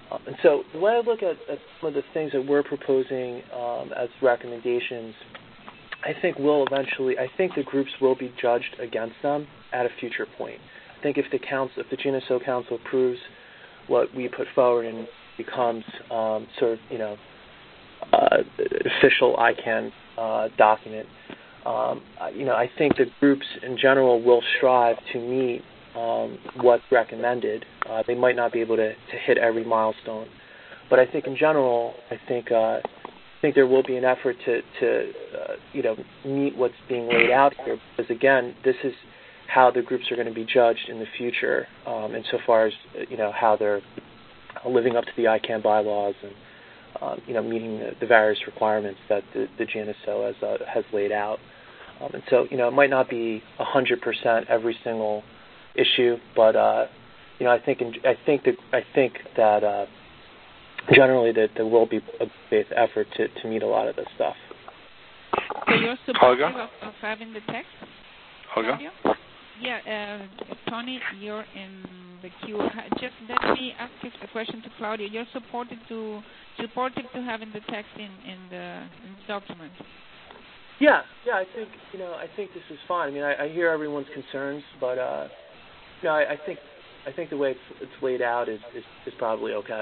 Um, and so the way I look at, at some of the things that we're proposing um, as recommendations, I think will eventually, I think the groups will be judged against them at a future point. I think if the council, if the G N S O Council approves what we put forward and becomes um, sort of, you know, uh, official I CANN uh, document, um, you know, I think the groups in general will strive to meet um, what's recommended. Uh, they might not be able to, to hit every milestone, but I think in general, I think uh, I think there will be an effort to, to uh, you know, meet what's being laid out here, because again, this is how the groups are going to be judged in the future, um, insofar as, you know, how they're living up to the I CANN bylaws and um, you know, meeting the, the various requirements that the, the G N S O has uh, has laid out. Um, and so, you know, it might not be a hundred percent every single issue, but uh, you know, I think in, I think that I think that uh, generally that there will be a big effort to, to meet a lot of this stuff. So you're supportive of, of having the text? Olga? Yeah, uh, Tony, you're in the queue. Just let me ask you a question to Claudia. You're supportive to supportive to having the text in in the, in the document. Yeah, yeah. I think you know. I think this is fine. I mean, I, I hear everyone's concerns, but uh, you know, I, I think I think the way it's, it's laid out is, is is probably okay.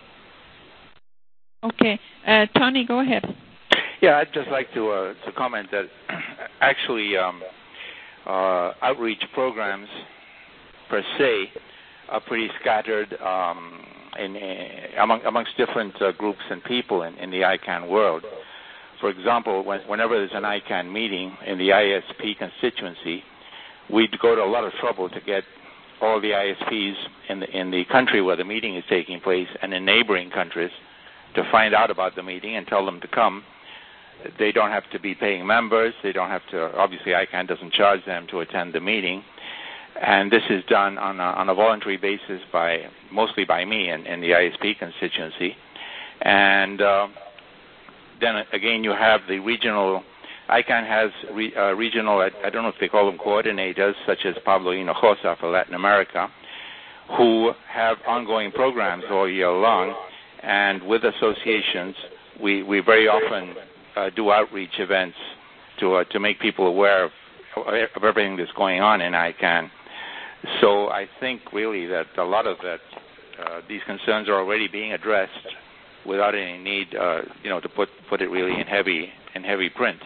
Okay, uh, Tony, go ahead. Yeah, I'd just like to uh, to comment that actually. Um, Uh, outreach programs per se are pretty scattered um, in, in, among, amongst different uh, groups and people in, in the I CANN world. For example, when, whenever there's an I CANN meeting in the I S P constituency, we'd go to a lot of trouble to get all the I S Ps in the, in the country where the meeting is taking place and in neighboring countries to find out about the meeting and tell them to come. They don't have to be paying members. They don't have to, obviously I CANN doesn't charge them to attend the meeting. And this is done on a, on a voluntary basis by, mostly by me in, in the I S P constituency. And uh, then again, you have the regional, I CANN has re, uh, regional, I, I don't know if they call them coordinators, such as Pablo Hinojosa for Latin America, who have ongoing programs all year long. And with associations, we, we very often Uh, do outreach events to uh, to make people aware of, of everything that's going on in I CANN. So I think really that a lot of that uh, these concerns are already being addressed without any need, uh, you know, to put put it really in heavy in heavy print.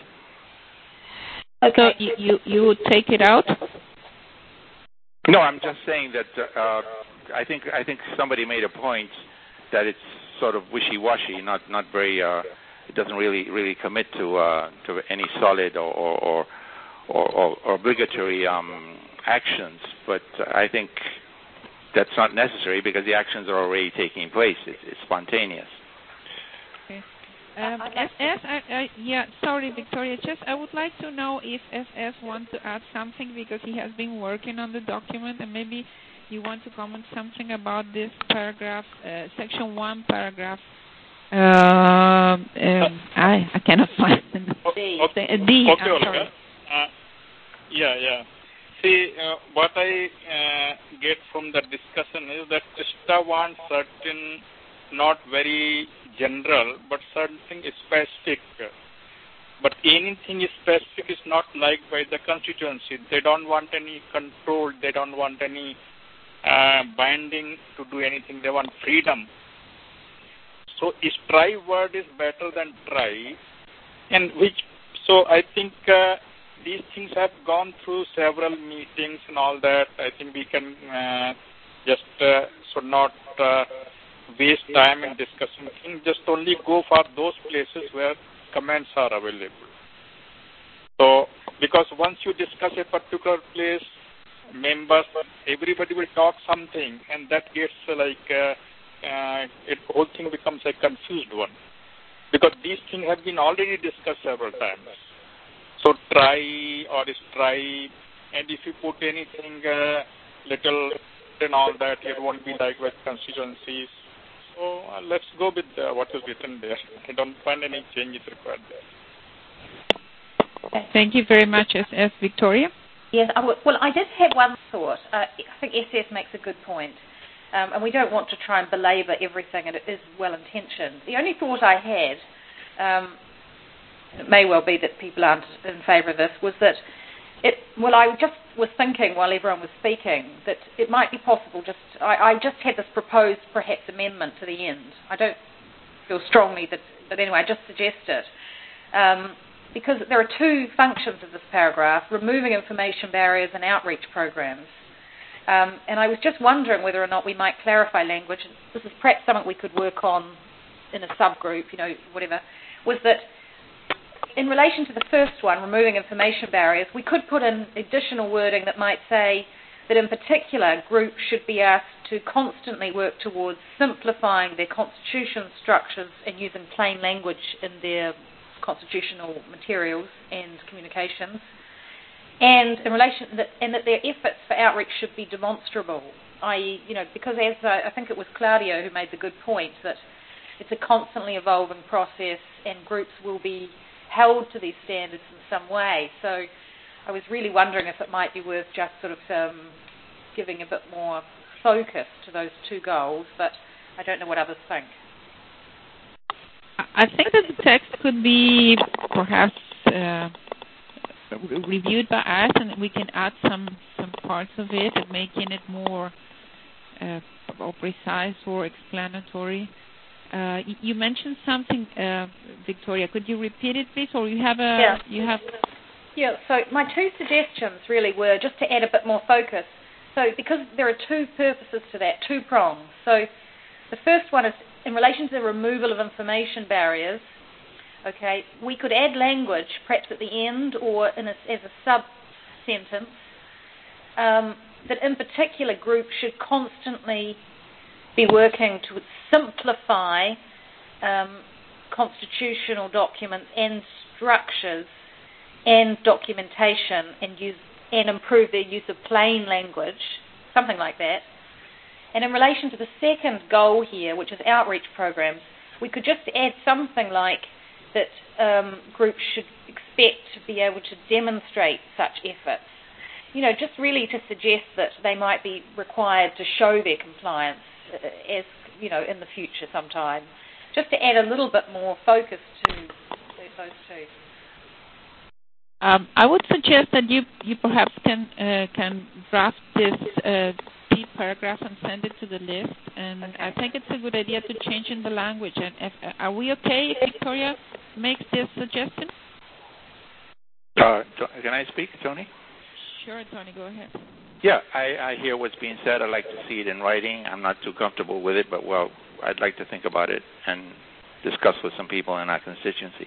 Okay. So you, you you would take it out? No, I'm just saying that uh, I think I think somebody made a point that it's sort of wishy-washy, not not very. Uh, It doesn't really really commit to uh, to any solid or or, or, or, or obligatory um, actions. But I think that's not necessary because the actions are already taking place. It's, it's spontaneous. Okay. Um, S S, I, I, yeah, sorry, Victoria. Just I would like to know if S S wants to add something because he has been working on the document, and maybe you want to comment something about this paragraph, uh, section one, paragraph. Uh, um, I I cannot find the okay, D. Okay, Olga. Uh, yeah, yeah. See, uh, what I uh, get from the discussion is that Krista wants certain, not very general, but something specific. But anything specific is not liked by the constituency. They don't want any control. They don't want any uh, binding to do anything. They want freedom. So strive word is better than try, and which so I think uh, these things have gone through several meetings and all that. I think we can uh, just uh, should not uh, waste time in discussing things. Just only go for those places where comments are available. So because once you discuss a particular place, members, everybody will talk something, and that gets uh, like. Uh, Uh, it whole thing becomes a confused one because these things have been already discussed several times. So try or strive, and if you put anything uh, little and all that, it won't be like with constituencies. So uh, let's go with uh, what is written there. I don't find any changes required there. Thank you very much, S S Victoria. Yes, I w- well, I just have one thought. Uh, I think S S makes a good point. Um, and we don't want to try and belabor everything, and it is well-intentioned. The only thought I had, um, it may well be that people aren't in favour of this, was that it, well, I just was thinking while everyone was speaking that it might be possible just, I, I just had this proposed perhaps amendment to the end. I don't feel strongly that, but anyway, I just suggest it. Um, because there are two functions of this paragraph, removing information barriers and outreach programs. Um, and I was just wondering whether or not we might clarify language, and this is perhaps something we could work on in a subgroup, you know, whatever, was that in relation to the first one, removing information barriers, we could put in additional wording that might say that in particular groups should be asked to constantly work towards simplifying their constitution structures and using plain language in their constitutional materials and communications, and in relation that, and that their efforts for outreach should be demonstrable, that is, you know, because as uh, I think it was Claudio who made the good point that it's a constantly evolving process, and groups will be held to these standards in some way. So I was really wondering if it might be worth just sort of um, giving a bit more focus to those two goals, but I don't know what others think. I think that the text could be perhaps uh, reviewed by us, and we can add some, some parts of it, and making it more uh, or precise or explanatory. Uh, you mentioned something, uh, Victoria. Could you repeat it, please? Or you have a yeah. you have. Yeah. So my two suggestions really were just to add a bit more focus. So because there are two purposes to that, two prongs. So the first one is in relation to the removal of information barriers. Okay, we could add language, perhaps at the end or in a, as a sub sentence, um, that in particular groups should constantly be working to simplify um, constitutional documents and structures and documentation and use and improve their use of plain language, something like that. And in relation to the second goal here, which is outreach programs, we could just add something like that um, groups should expect to be able to demonstrate such efforts. You know, just really to suggest that they might be required to show their compliance as, you know, in the future sometime, just to add a little bit more focus to those two. Um, I would suggest that you, you perhaps can uh, can draft this uh, P paragraph and send it to the list. And okay. I think it's a good idea to change in the language. And if, uh, are we okay if Victoria makes this suggestion? Uh, can I speak, Tony? Sure, Tony, go ahead. Yeah, I, I hear what's being said. I'd like to see it in writing. I'm not too comfortable with it, but, well, I'd like to think about it and discuss with some people in our constituency.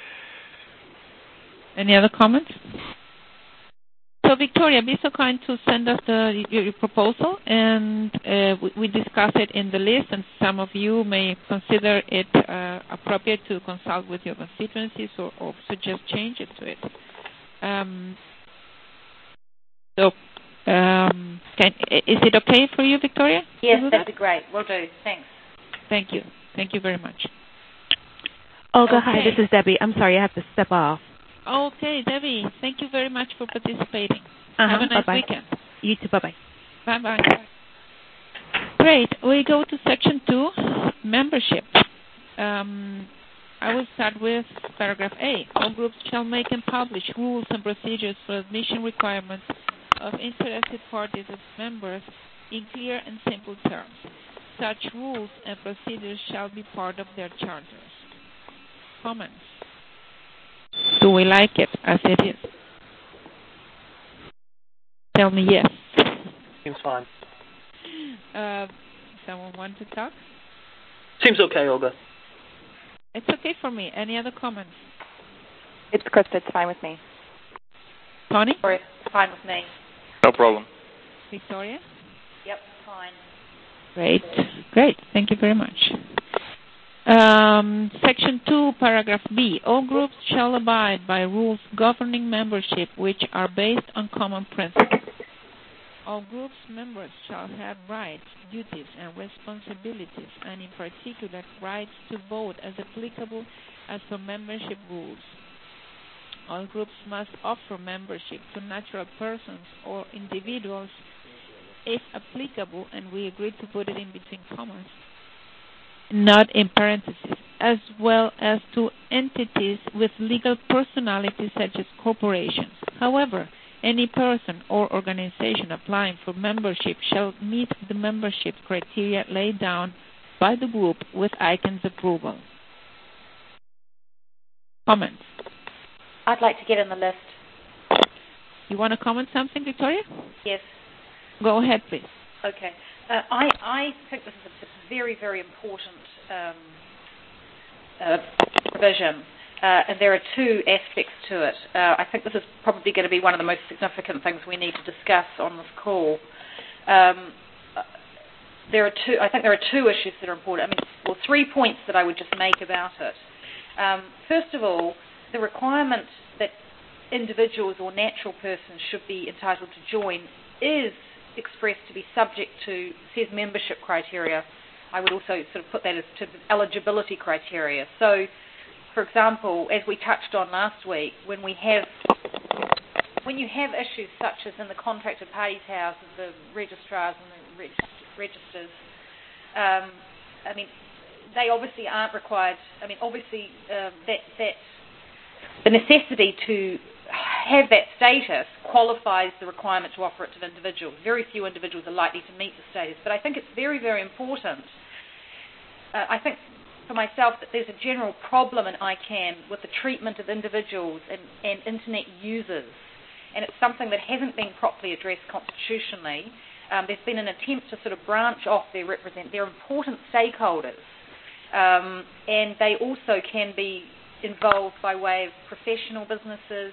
Any other comments? So, Victoria, be so kind to send us the, your, your proposal, and uh, we, we discuss it in the list, and some of you may consider it uh, appropriate to consult with your constituencies or, or suggest changes to it. Um, so, um, can, is it okay for you, Victoria? Yes, that'd that? be great. Will do. Thanks. Thank you. Thank you very much. Olga, okay. Hi, this is Debbie. I'm sorry, I have to step off. Okay, Debbie, thank you very much for participating. Uh-huh, Have a nice bye-bye. weekend. You too, bye-bye. Bye-bye. Great. We go to section two, membership. Um, I will start with paragraph A. All groups shall make and publish rules and procedures for admission requirements of interested parties as members in clear and simple terms. Such rules and procedures shall be part of their charters. Comments? Do we like it as it is? Tell me yes. Seems fine. Uh, someone want to talk? Seems okay, Olga. It's okay for me. Any other comments? It's Krista. It's fine with me. Tony? It's fine with me. No problem. Victoria? Yep, fine. Great. Great. Thank you very much. Um, section two, paragraph B. All groups shall abide by rules governing membership which are based on common principles. All groups members shall have rights, duties, and responsibilities, and in particular rights to vote as applicable as per membership rules. All groups must offer membership to natural persons or individuals if applicable, and we agreed to put it in between commas, not in parentheses, as well as to entities with legal personality such as corporations. However, any person or organization applying for membership shall meet the membership criteria laid down by the group with I C A N's approval. Comments? I'd like to get in the list. You want to comment something, Victoria? Yes. Go ahead, please. Okay. Uh, I, I think this is a very, very important um, uh, provision, uh, and there are two aspects to it. Uh, I think this is probably going to be one of the most significant things we need to discuss on this call. Um, there are two. I think there are two issues that are important. I mean, well, three points that I would just make about it. Um, first of all, the requirement that individuals or natural persons should be entitled to join is expressed to be subject to, says membership criteria. I would also sort of put that as to eligibility criteria. So, for example, as we touched on last week, when we have when you have issues such as in the contracted parties house, the registrars and the reg- registers, um, I mean, they obviously aren't required. I mean, obviously um, that that the necessity to have that status qualifies the requirement to offer it to individuals. Very few individuals are likely to meet the status, but I think it's very, very important. Uh, I think for myself that there's a general problem in I C A N with the treatment of individuals and, and Internet users, and it's something that hasn't been properly addressed constitutionally. Um, there's been an attempt to sort of branch off their represent. They're important stakeholders, um, and they also can be involved by way of professional businesses,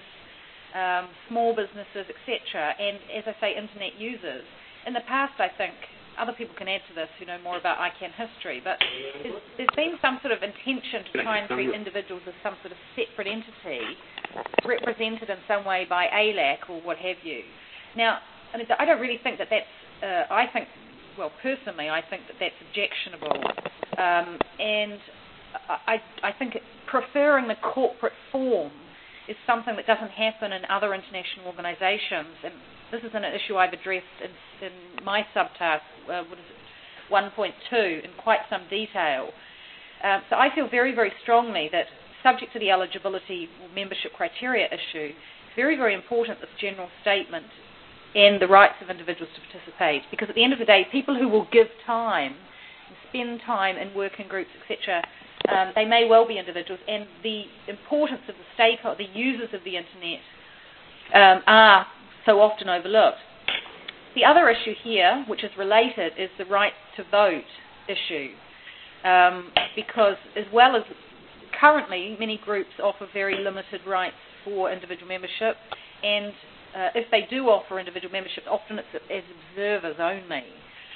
um, small businesses, et cetera, and, as I say, Internet users. In the past, I think, other people can add to this who know more about I C A N history, but there's, there's been some sort of intention to try and treat individuals as some sort of separate entity represented in some way by A L A C or what have you. Now, I don't really think that that's, uh, I think, well, personally, I think that that's objectionable, um, and I, I think preferring the corporate form is something that doesn't happen in other international organisations, and this is an issue I've addressed in, in my subtask, uh, what is it, one point two, in quite some detail. Um, so I feel very, very strongly that, subject to the eligibility or membership criteria issue, it's very, very important, this general statement, and the rights of individuals to participate, because at the end of the day, people who will give time and spend time in working groups, et cetera, Um, they may well be individuals, and the importance of the stakeholder, the users of the Internet, um, are so often overlooked. The other issue here, which is related, is the right to vote issue, um, because as well as currently many groups offer very limited rights for individual membership, and uh, if they do offer individual membership, often it's as observers only.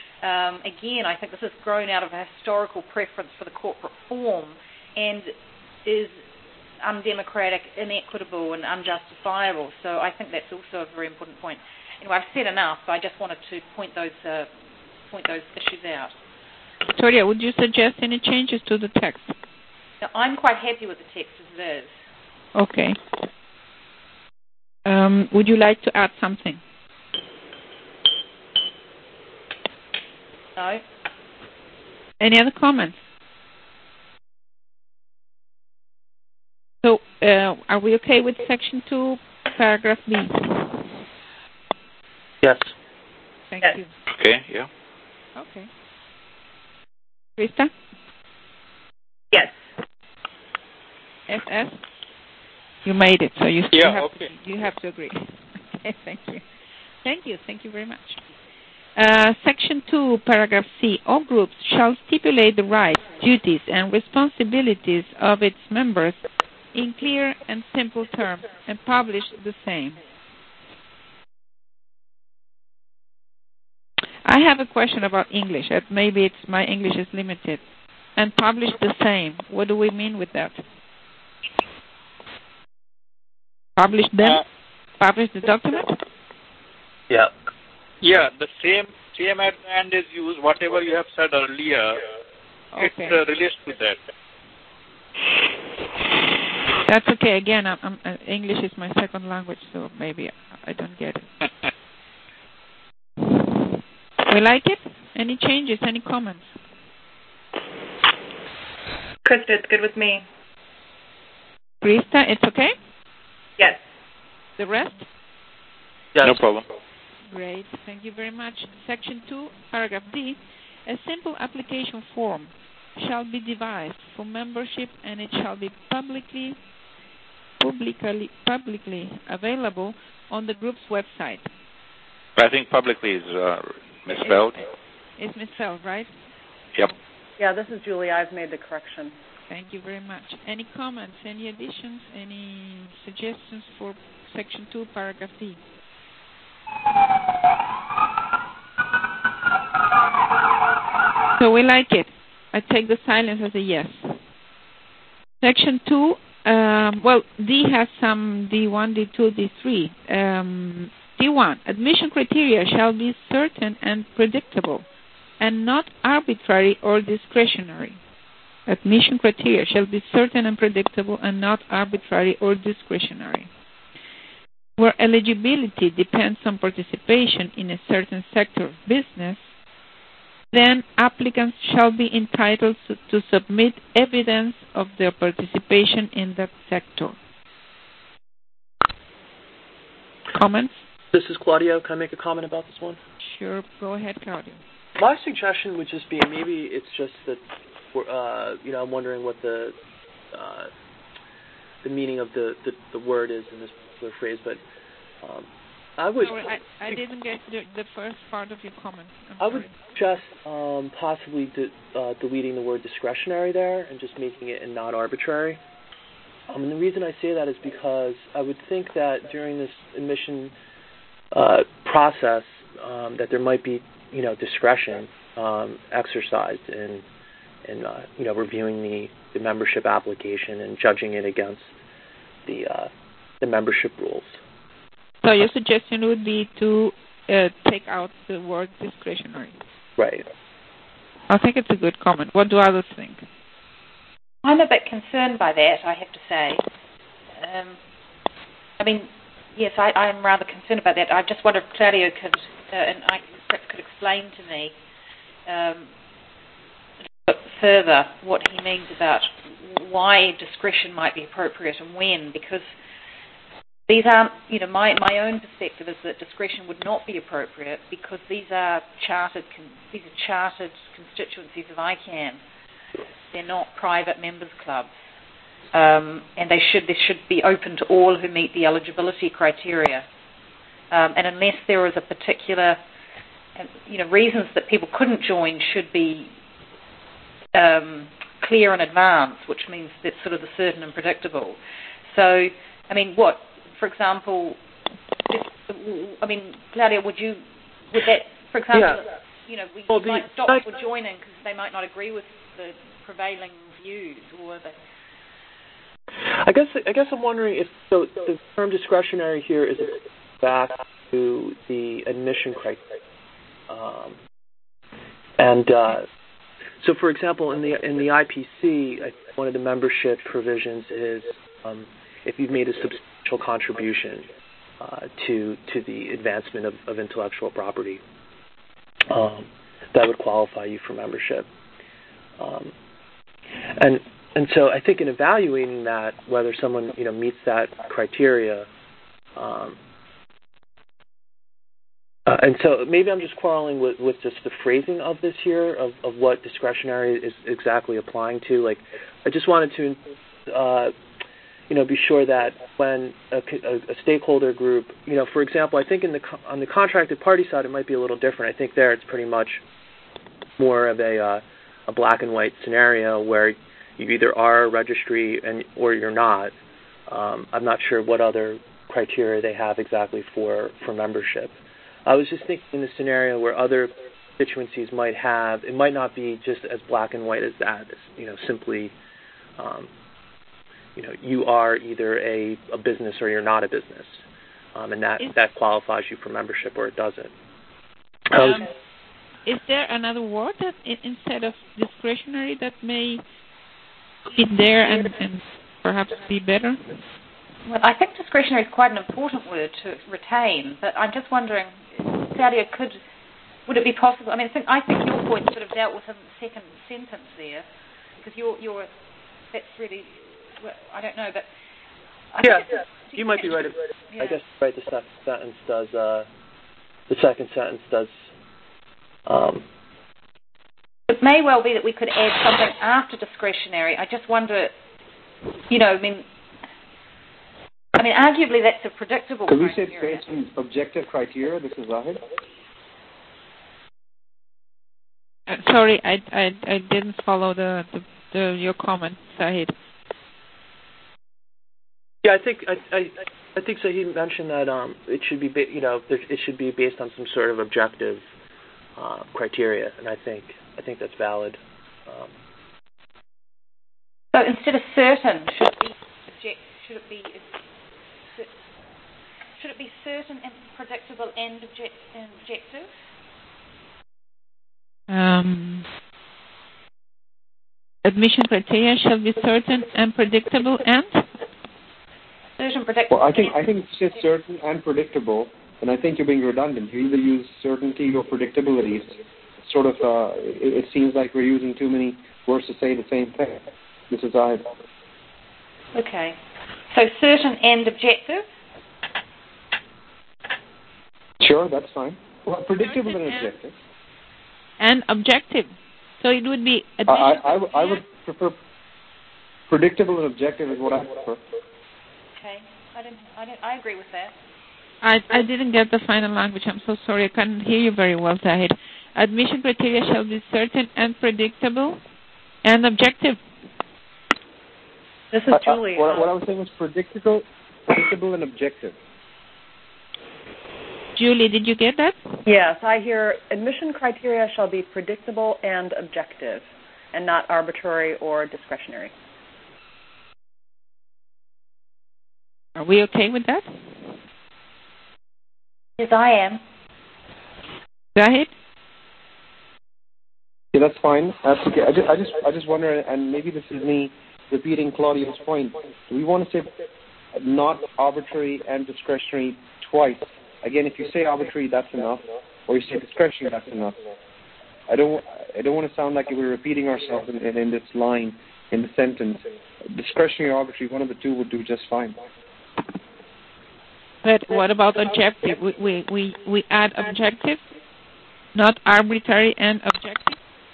Um, again, I think this has grown out of a historical preference for the corporate form and is undemocratic, inequitable, and unjustifiable. So I think that's also a very important point. Anyway, I've said enough, so I just wanted to point those uh, point those issues out. Victoria, would you suggest any changes to the text? Now, I'm quite happy with the text as it is. Okay. Um, would you like to add something? No. Any other comments? So, uh, are we okay with section two, paragraph B? Yes. Thank yes. you. Okay, yeah. Okay. Krista? Yes. S S? You made it, so you, Yeah, you, have, okay. to, you have to agree. Okay, thank you. Thank you. Thank you very much. Uh, section two, paragraph C. All groups shall stipulate the rights, duties, and responsibilities of its members in clear and simple terms and publish the same. I have a question about English. Uh, maybe it's my English is limited. And publish the same. What do we mean with that? Publish them? Uh, Publish the document? Yeah. Yeah, the same same at the end is used. Whatever you have said earlier, Okay. it uh, relates to that. That's okay. Again, I'm, I'm, uh, English is my second language, so maybe I don't get it. We like it. Any changes? Any comments? Krista, it's good with me. Krista, it's okay? Yes. The rest? Yes. No problem. Great. Thank you very much. Section two, paragraph D. A simple application form shall be devised for membership, and it shall be publicly publicly publicly available on the group's website. But I think publicly is uh, misspelled. It's, it's misspelled, right? Yep. Yeah, this is Julie. I've made the correction. Thank you very much. Any comments, any additions, any suggestions for section two, paragraph D? So we like it. I take the silence as a yes. Section two, um, well, D has some D one, D two, D three. Um, D one, admission criteria shall be certain and predictable and not arbitrary or discretionary. Admission criteria shall be certain and predictable and not arbitrary or discretionary. Where eligibility depends on participation in a certain sector of business, then applicants shall be entitled to, to submit evidence of their participation in that sector. Comments? This is Claudio. Can I make a comment about this one? Sure. Go ahead, Claudio. My suggestion would just be maybe it's just that, uh, you know, I'm wondering what the uh, the meaning of the, the, the word is in this particular phrase, but um, I would... Sorry, I, I didn't get the, the first part of your comment. I'm I sorry. would suggest um, possibly de- uh, deleting the word discretionary there and just making it not arbitrary. Um, and the reason I say that is because I would think that during this admission uh, process um, that there might be, you know, discretion um, exercised in, in uh, you know, reviewing the, the membership application and judging it against the uh, the membership rules. So your suggestion would be to uh, take out the word discretionary. Right. I think it's a good comment. What do others think? I'm a bit concerned by that, I have to say. Um, I mean, yes, I, I'm rather concerned about that. I just wonder if Claudio could, uh, and I perhaps could explain to me um, a bit further what he means about why discretion might be appropriate and when, because these aren't, you know, my, my own perspective is that discretion would not be appropriate because these are chartered, these are chartered constituencies of I CAN. They're not private members clubs, um, and they should this should be open to all who meet the eligibility criteria. Um, and unless there is a particular, you know, reasons that people couldn't join should be um, clear in advance, which means that's sort of the certain and predictable. So, I mean, what, for example, if, I mean, Claudia, would you, would that, for example, yeah. you know, we well, might the, stop I, for joining because they might not agree with the prevailing views, or the. I guess I guess I'm wondering if so. The term discretionary here is back to the admission criteria, um, and uh, so, for example, in the in the I P C, one of the membership provisions is um, if you've made a substantial contribution uh, to to the advancement of, of intellectual property, um, that would qualify you for membership. Um, and and so I think in evaluating that, whether someone you know meets that criteria, um, uh, and so maybe I'm just quarreling with, with just the phrasing of this here of, of what discretionary is exactly applying to. Like, I just wanted to uh, you know be sure that when a, a, a stakeholder group, you know, for example, I think in the on the contracted party side it might be a little different. I think there it's pretty much more of a uh, a black and white scenario where you either are a registry and or you're not. Um, I'm not sure what other criteria they have exactly for, for membership. I was just thinking in the scenario where other constituencies might have, it might not be just as black and white as that. It's, you know, simply, um, you know, you are either a, a business or you're not a business, um, and that, that qualifies you for membership or it doesn't. Um, Is there another word that instead of discretionary that may fit there and, and perhaps be better? Well, I think discretionary is quite an important word to retain, but I'm just wondering, Claudia, could would it be possible? I mean, I think I think your point sort of dealt with in the second sentence there, because you're you're that's really well, I don't know, but I yeah, think yeah. you might be right. Yeah. I guess right. The second sentence does. Uh, the second sentence does. Um, it may well be that we could add something after discretionary. I just wonder, you know, I mean. I mean, arguably that's a predictable Could we criteria. say based on objective criteria? This is Zahid. Uh, sorry, I, I I didn't follow the, the, the your comment, Zahid. Yeah, I think I I, I think so. He mentioned that um it should be ba- you know there, it should be based on some sort of objective uh, criteria, and I think I think that's valid. Um, so instead of certain, should it be object, should it be should it be certain and predictable and, object, and objective? Um, admission criteria shall be certain and predictable and certain predictable. Well, I think I think it's just certain and predictable, and I think you're being redundant. You either use certainty or predictability. It's sort of uh, it, it seems like we're using too many words to say the same thing. This is I. Okay, so certain and objective. Sure, that's fine. Well, predictable and objective. And objective. So it would be I, I, I, w- I would prefer predictable and objective is what I prefer. Okay, I didn't, I didn't, I agree with that. I, I didn't get the final language. I'm so sorry. I couldn't hear you very well, Zahid. Admission criteria shall be certain and predictable and objective. This is Julie. Uh, what, what I was saying was predictable, predictable and objective. Julie, did you get that? Yes, I hear admission criteria shall be predictable and objective, and not arbitrary or discretionary. Are we okay with that? Yes, I am. Zahid? Yeah, that's fine. That's okay. I just, I just, I just wonder, and maybe this is me repeating Claudia's point. Do we want to say not arbitrary and discretionary twice? Again, if you say arbitrary, that's enough, or you say discretionary, that's enough. I don't, I don't want to sound like we're repeating ourselves in, in, in this line, in the sentence. Discretionary or arbitrary, one of the two would do just fine. But what about objective? We we we, we add objective, not arbitrary and objective.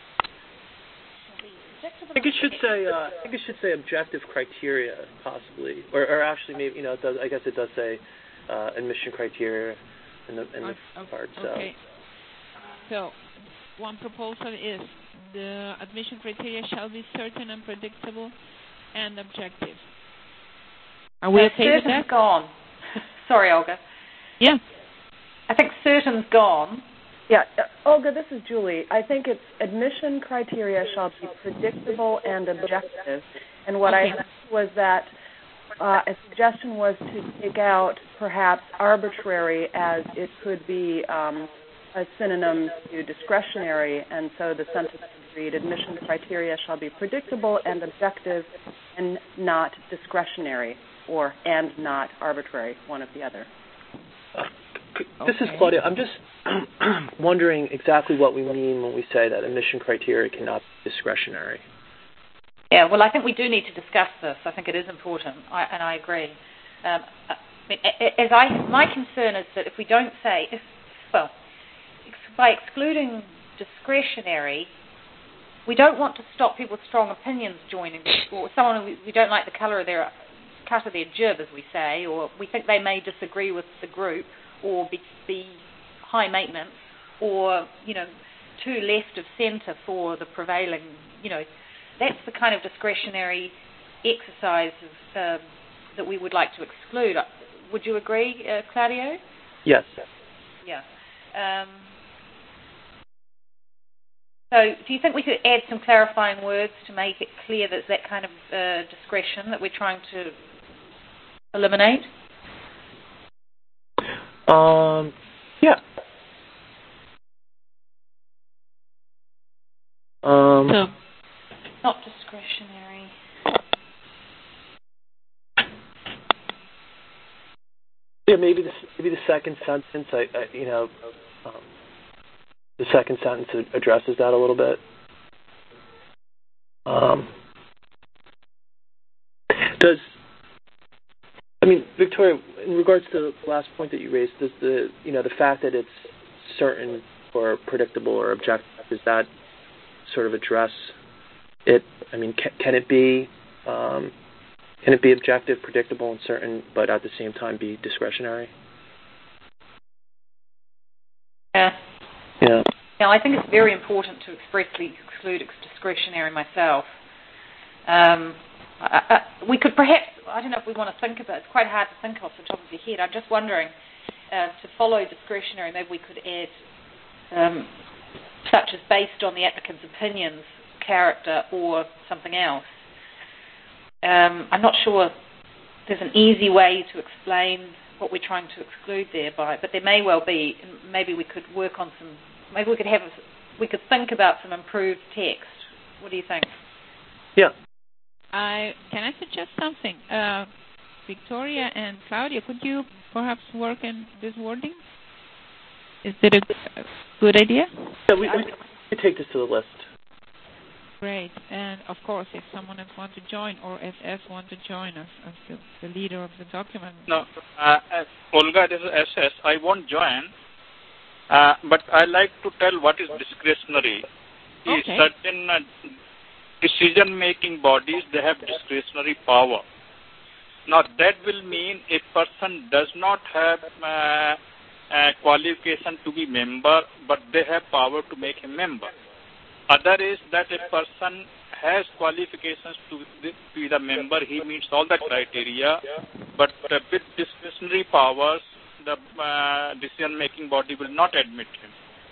I think it should say. Uh, I think it should say objective criteria, possibly, or, or actually, maybe you know, it does. I guess it does say uh, admission criteria in the in the okay. part. So. Okay. So, one proposal is the admission criteria shall be certain and predictable and objective. Are we uh, okay with that? Certain's gone. Sorry, Olga. Yeah. I think certain's gone. Yeah, uh, Olga, this is Julie. I think it's admission criteria shall be predictable and objective. And what okay. I heard was that uh, a suggestion was to take out perhaps arbitrary, as it could be um, a synonym to discretionary, and so the sentence would read, admission criteria shall be predictable and objective and not discretionary, or and not arbitrary, one of the other. This okay. is Claudia. I'm just wondering exactly what we mean when we say that admission criteria cannot be discretionary. Yeah, well, I think we do need to discuss this. I think it is important, I, and I agree. Um, I mean, as I, my concern is that if we don't say, if, well, by excluding discretionary, we don't want to stop people with strong opinions joining, or someone we, we don't like the colour of their cut of their jib, as we say, or we think they may disagree with the group, or be, be high maintenance, or, you know, too left of centre for the prevailing, you know, that's the kind of discretionary exercise of, um, that we would like to exclude. Would you agree, uh, Claudio? Yes. Yeah. Um, so do you think we could add some clarifying words to make it clear that it's that kind of uh, discretion that we're trying to eliminate? Um, yeah. Um, so, not discretionary. Yeah, maybe the maybe the second sentence. I, I you know, um, the second sentence addresses that a little bit. Um, does I mean, Victoria, in regards to the last point that you raised, does the you know the fact that it's certain or predictable or objective, does that sort of address it? I mean, can, can it be um, can it be objective, predictable, and certain, but at the same time be discretionary? Yeah. Yeah. Yeah, I think it's very important to expressly exclude discretionary myself. Um, I, I, we could perhaps, I don't know if we want to think about it, it's quite hard to think off the top of your head. I'm just wondering, uh, to follow discretionary, maybe we could add, um, such as based on the applicant's opinions, character, or something else. Um, I'm not sure there's an easy way to explain what we're trying to exclude there by, but there may well be. Maybe we could work on some, maybe we could have, we could think about some improved text. What do you think? Yeah. I can I suggest something? Uh, Victoria and Claudia, could you perhaps work in this wording? Is it a good idea? Yeah, we, we, we take this to the list. Great. And, of course, if someone else wants to join, or if S wants to join us as the, the leader of the document. No, uh, Olga, this is S S. I won't join, uh, but I like to tell what is discretionary. Okay. Certain uh, decision-making bodies, they have discretionary power. Now, that will mean a person does not have uh, a qualification to be member, but they have power to make a member. Other is that a person has qualifications to be the member, he meets all the criteria, but uh, with discretionary powers, the uh, decision-making body will not admit him.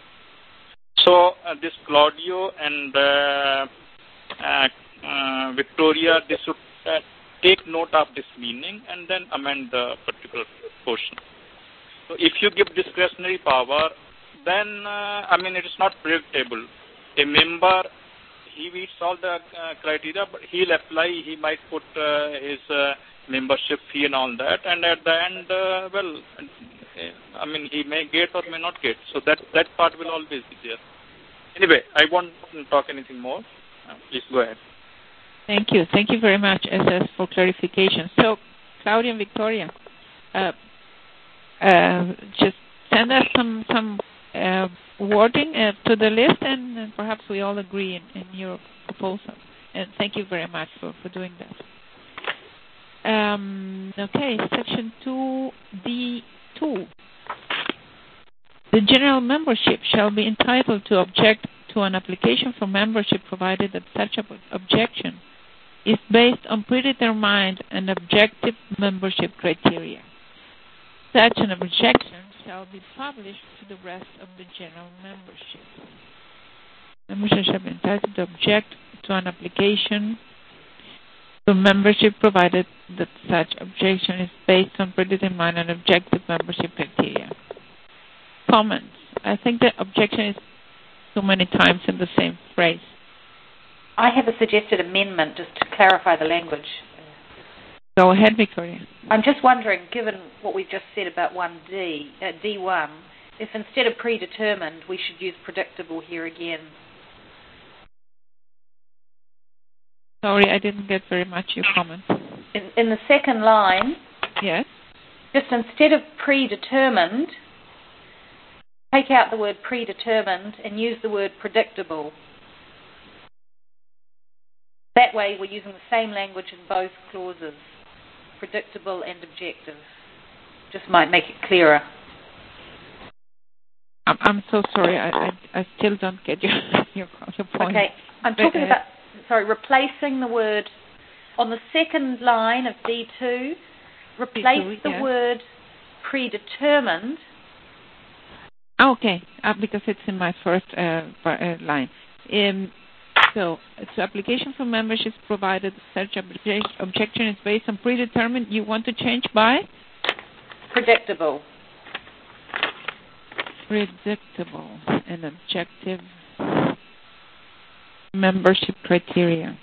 So uh, this Claudio and uh, uh, uh, Victoria, they should uh, take note of this meaning and then amend the particular portion. So if you give discretionary power, then, uh, I mean, it is not predictable. A member, he meets all the uh, criteria, but he'll apply, he might put uh, his uh, membership fee and all that, and at the end, uh, well, I mean, he may get or may not get. So that, that part will always be there. Anyway, I won't talk anything more. Uh, please go ahead. Thank you. Thank you very much, S S, for clarification. So, Claudia and Victoria, uh, uh, just send us some, some uh, wording uh, to the list, and, and perhaps we all agree in, in your proposal. And thank you very much for, for doing that. Um, okay, section two D two. The general membership shall be entitled to object to an application for membership provided that such ob- objection is based on predetermined and objective membership criteria. Such an objection shall be published to the rest of the general membership. Membership shall be entitled to object to an application for membership provided that such objection is based on predetermined and objective membership criteria. Comments. I think the objection is too many times in the same phrase. I have a suggested amendment just to clarify the language. Go ahead, Victoria. I'm just wondering, given what we've just said about one D, uh, D one, if instead of predetermined, we should use predictable here again. Sorry, I didn't get very much your comment. In, in the second line, yes, just instead of predetermined, take out the word predetermined and use the word predictable. That way we're using the same language in both clauses, predictable and objective. Just might make it clearer. I'm, I'm so sorry. I, I, I still don't get your, your, your point. Okay, I'm talking uh, about, sorry, replacing the word, on the second line of D two, replace D two, the yeah. word predetermined. Okay, uh, because it's in my first uh, uh, line. Um, so, it's application for membership provided such obje- objection is based on predetermined. You want to change by? Predictable. Predictable and objective membership criteria.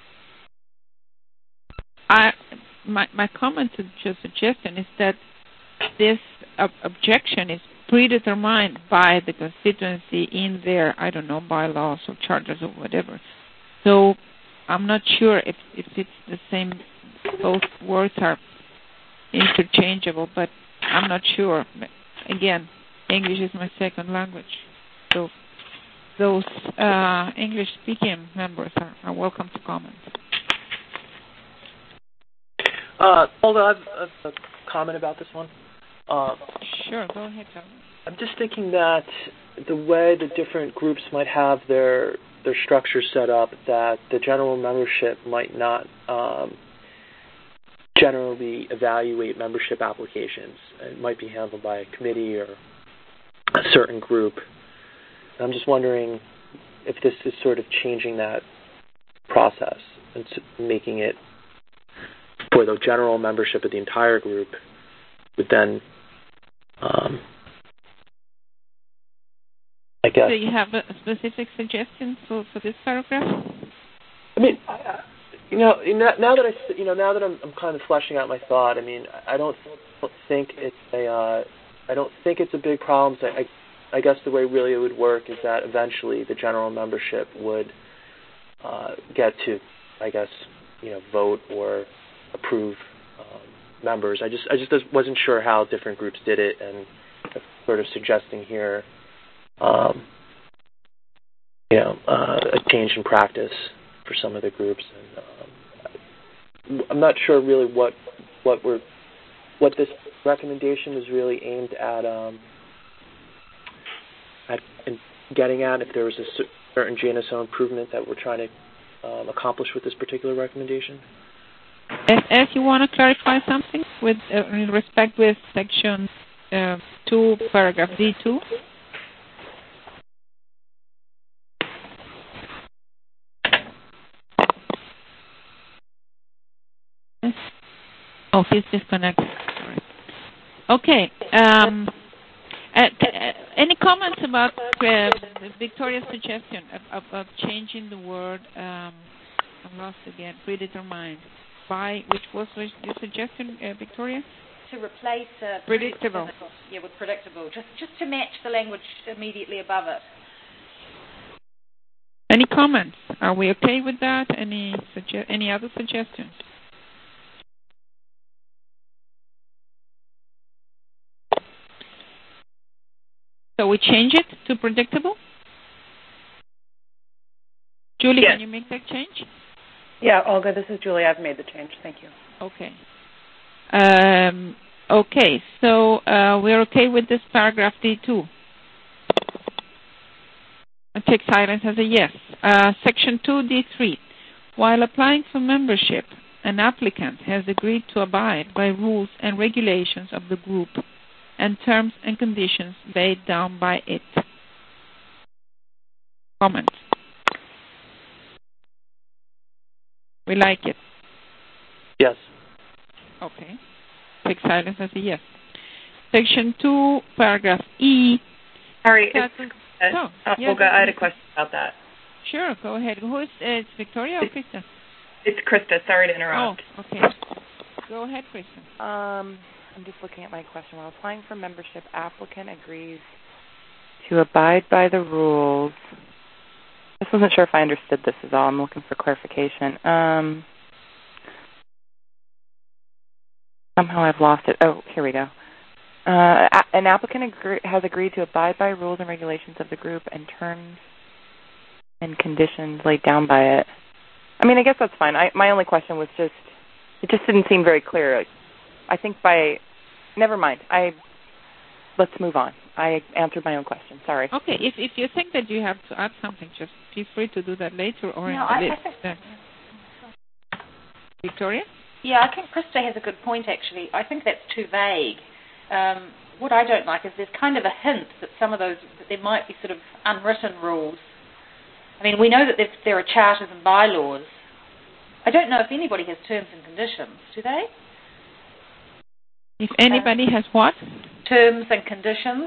I, my, my comment to your suggestion is that this ob- objection is predetermined by the constituency in their, I don't know, bylaws or charters or whatever. So I'm not sure if, if it's the same, both words are interchangeable, but I'm not sure. Again, English is my second language. So those uh, English-speaking members are, are welcome to comment. Uh, Olga, I have, I have a comment about this one. Uh, sure, go ahead, Tom. I'm just thinking that the way the different groups might have their their structure set up, that the general membership might not um, generally evaluate membership applications. It might be handled by a committee or a certain group. I'm just wondering if this is sort of changing that process and making it for the general membership of the entire group would then, um, I guess. Do you have a specific suggestion for, for this paragraph? I mean, I, you know, now that I, you know, now that I'm, I'm kind of fleshing out my thought, I mean, I don't think it's a, uh, I don't think it's a big problem. So I, I guess the way really it would work is that eventually the general membership would uh, get to, I guess, you know, vote or approve um, members. I just, I just wasn't sure how different groups did it, and sort of suggesting here, um, you know, uh, a change in practice for some of the groups. And um, I'm not sure really what what we're what this recommendation is really aimed at um, at in getting at. If there was a certain G N S O improvement that we're trying to um, accomplish with this particular recommendation. If, if you want to clarify something with uh, in respect with section uh, two, paragraph D two. Oh, he's disconnected. Sorry. Okay. Um, uh, uh, any comments about uh, Victoria's suggestion of, of, of changing the word? Um, I'm lost again. Predetermined. By which was your suggestion, uh, Victoria? To replace uh, predictable. Yeah, with predictable, just just to match the language immediately above it. Any comments? Are we okay with that? Any suge- any other suggestions? So we change it to predictable? Julie, yes. Can you make that change? Yeah, Olga, this is Julie. I've made the change. Thank you. Okay. Um, okay, so uh, we're okay with this paragraph D two. I take silence as a yes. Uh, section two D three. While applying for membership, an applicant has agreed to abide by rules and regulations of the group and terms and conditions laid down by it. Comments? We like it. Yes. Okay. Take silence as a yes. Section two, paragraph E. Sorry, it's, uh, oh, uh, yes, Olga, I had a question about that. Sure, go ahead. Who is uh, it's Victoria or Krista? It's Krista. Sorry to interrupt. Oh, okay. Go ahead, Krista. Um, I'm just looking at my question. While applying for membership, applicant agrees to abide by the rules. I just wasn't sure if I understood this is all. I'm looking for clarification. Um, somehow I've lost it. Oh, here we go. Uh, an applicant agree- has agreed to abide by rules and regulations of the group and terms and conditions laid down by it. I mean, I guess that's fine. I, my only question was just, it just didn't seem very clear. I think by, never mind. I let's move on. I answered my own question. Sorry. Okay, if if you think that you have to add something, just feel free to do that later or no, in the I, list. I think, uh, Victoria? Yeah, I think Krista has a good point, actually. I think that's too vague. Um, what I don't like is there's kind of a hint that some of those, that there might be sort of unwritten rules. I mean, we know that there are charters and bylaws. I don't know if anybody has terms and conditions, do they? If anybody um, has what? Terms and conditions.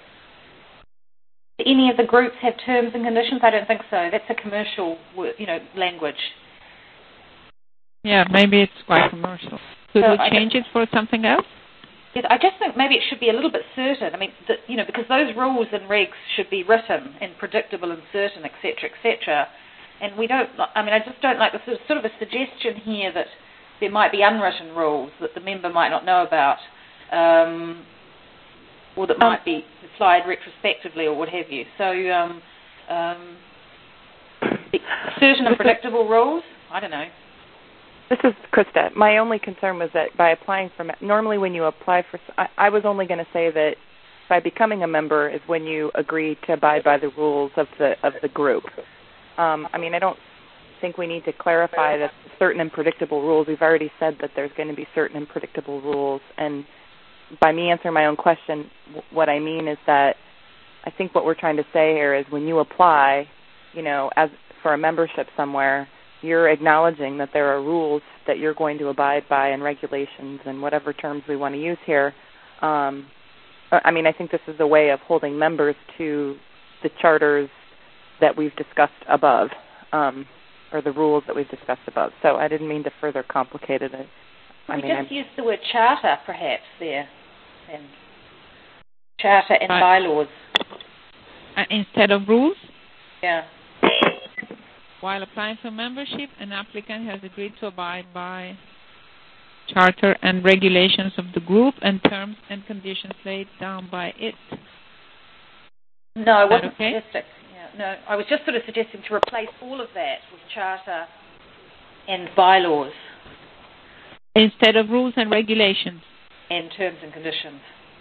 Do any of the groups have terms and conditions? I don't think so. That's a commercial, you know, language. Yeah, maybe it's quite commercial. Could so we change it for something else? Yes, I just think maybe it should be a little bit certain. I mean, the, you know, because those rules and regs should be written and predictable and certain, et cetera, et cetera. And we don't. I mean, I just don't like the sort of, sort of a suggestion here that there might be unwritten rules that the member might not know about, um, or that might be applied retrospectively, or what have you. So, um, um, certain and predictable rules. I don't know. This is Krista. My only concern was that by applying for, normally when you apply for, I, I was only going to say that by becoming a member is when you agree to abide by the rules of the of the group. Um, I mean, I don't think we need to clarify that certain and predictable rules. We've already said that there's going to be certain and predictable rules, and by me answering my own question, w- what I mean is that I think what we're trying to say here is when you apply, you know, as for a membership somewhere, you're acknowledging that there are rules that you're going to abide by and regulations and whatever terms we want to use here. Um, I mean, I think this is a way of holding members to the charters that we've discussed above, um, or the rules that we've discussed above. So I didn't mean to further complicate it. I we mean, just I'm, use the word charter, perhaps, there. And charter and right. bylaws. Uh, instead of rules? Yeah. While applying for membership, an applicant has agreed to abide by charter and regulations of the group and terms and conditions laid down by it. No, I wasn't okay? suggesting. Yeah, no, I was just sort of suggesting to replace all of that with charter and bylaws. Instead of rules and regulations. And terms and conditions.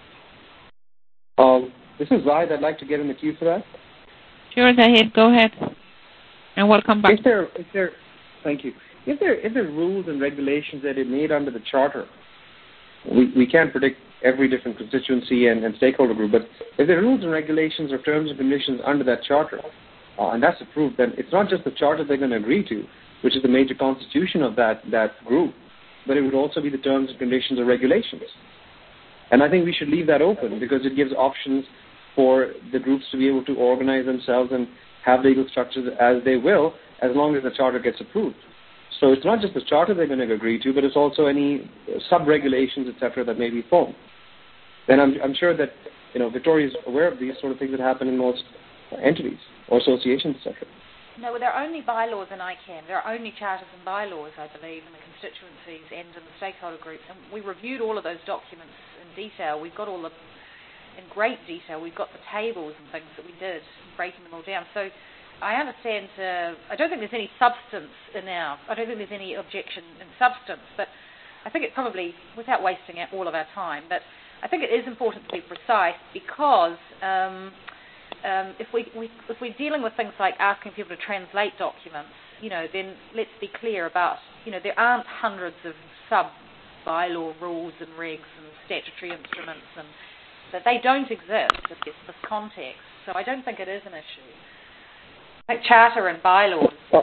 Um, this is Zaid. I'd like to get in the queue for that. Sure, Zahid, go ahead. And welcome back. If there, if there, thank you. If there, if there are rules and regulations that are made under the charter, we, we can't predict every different constituency and, and stakeholder group, but if there are rules and regulations or terms and conditions under that charter, uh, and that's approved, then it's not just the charter they're going to agree to, which is the major constitution of that, that group, but it would also be the terms and conditions or regulations. And I think we should leave that open because it gives options for the groups to be able to organize themselves and have legal structures as they will, as long as the charter gets approved. So it's not just the charter they're going to agree to, but it's also any sub-regulations, et cetera, that may be formed. And I'm, I'm sure that, you know, Victoria is aware of these sort of things that happen in most entities or associations, et cetera. No, well, there are only bylaws in I CAN. There are only charters and bylaws, I believe, in the constituencies and in the stakeholder groups. And we reviewed all of those documents in detail. We've got all the in great detail. We've got the tables and things that we did, breaking them all down. So I understand, uh, I don't think there's any substance in our, I don't think there's any objection in substance, but I think it probably, without wasting all of our time, but I think it is important to be precise because um, um, if, we, we, if we're dealing with things like asking people to translate documents, you know, then let's be clear about, you know, there aren't hundreds of sub-bylaw rules and regs and statutory instruments and that they don't exist in this context. So I don't think it is an issue. Like charter and bylaws. Uh,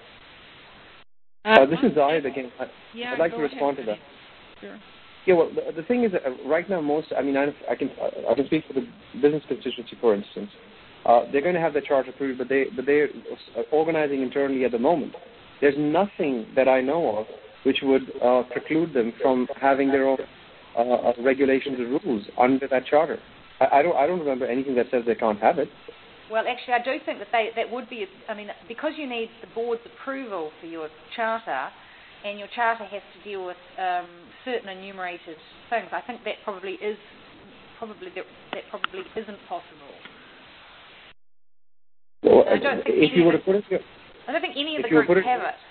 uh, this is Zahid again. I, yeah, I'd like to ahead, respond to that. Sure. Yeah, well, the, the thing is, that right now, most, I mean, I, I can I can speak for the business constituency, for instance. Uh, they're going to have their charter approved, but they but they're organizing internally at the moment. There's nothing that I know of which would uh, preclude them from having their own uh, regulations and rules under that charter. I, I don't I don't remember anything that says they can't have it. Well, actually, I do think that they that would be. I mean, because you need the board's approval for your charter, and your charter has to deal with um, certain enumerated things. I think that probably is probably that, that probably isn't possible. Well, I don't think if any you were of to put it, your, I don't think any of the if you were groups put it, have it.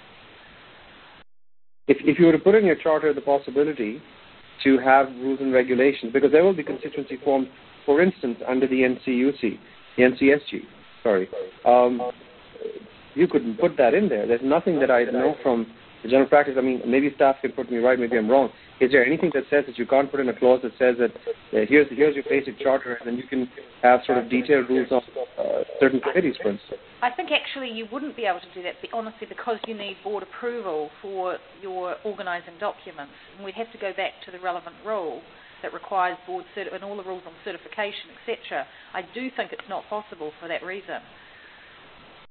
If if you were to put in your charter the possibility to have rules and regulations, because there will be constituency formed, for instance, under the N C U C, the N C S G, sorry, um, you could put that in there. There's nothing that I know from the general practice. I mean, maybe staff can put me right, maybe I'm wrong. Is there anything that says that you can't put in a clause that says that uh, here's here's your basic charter, and then you can have sort of detailed rules on uh, certain committees, for instance? I think actually you wouldn't be able to do that, honestly, because you need board approval for your organising documents. And we'd have to go back to the relevant rule that requires board cert- and all the rules on certification, et cetera. I do think it's not possible for that reason.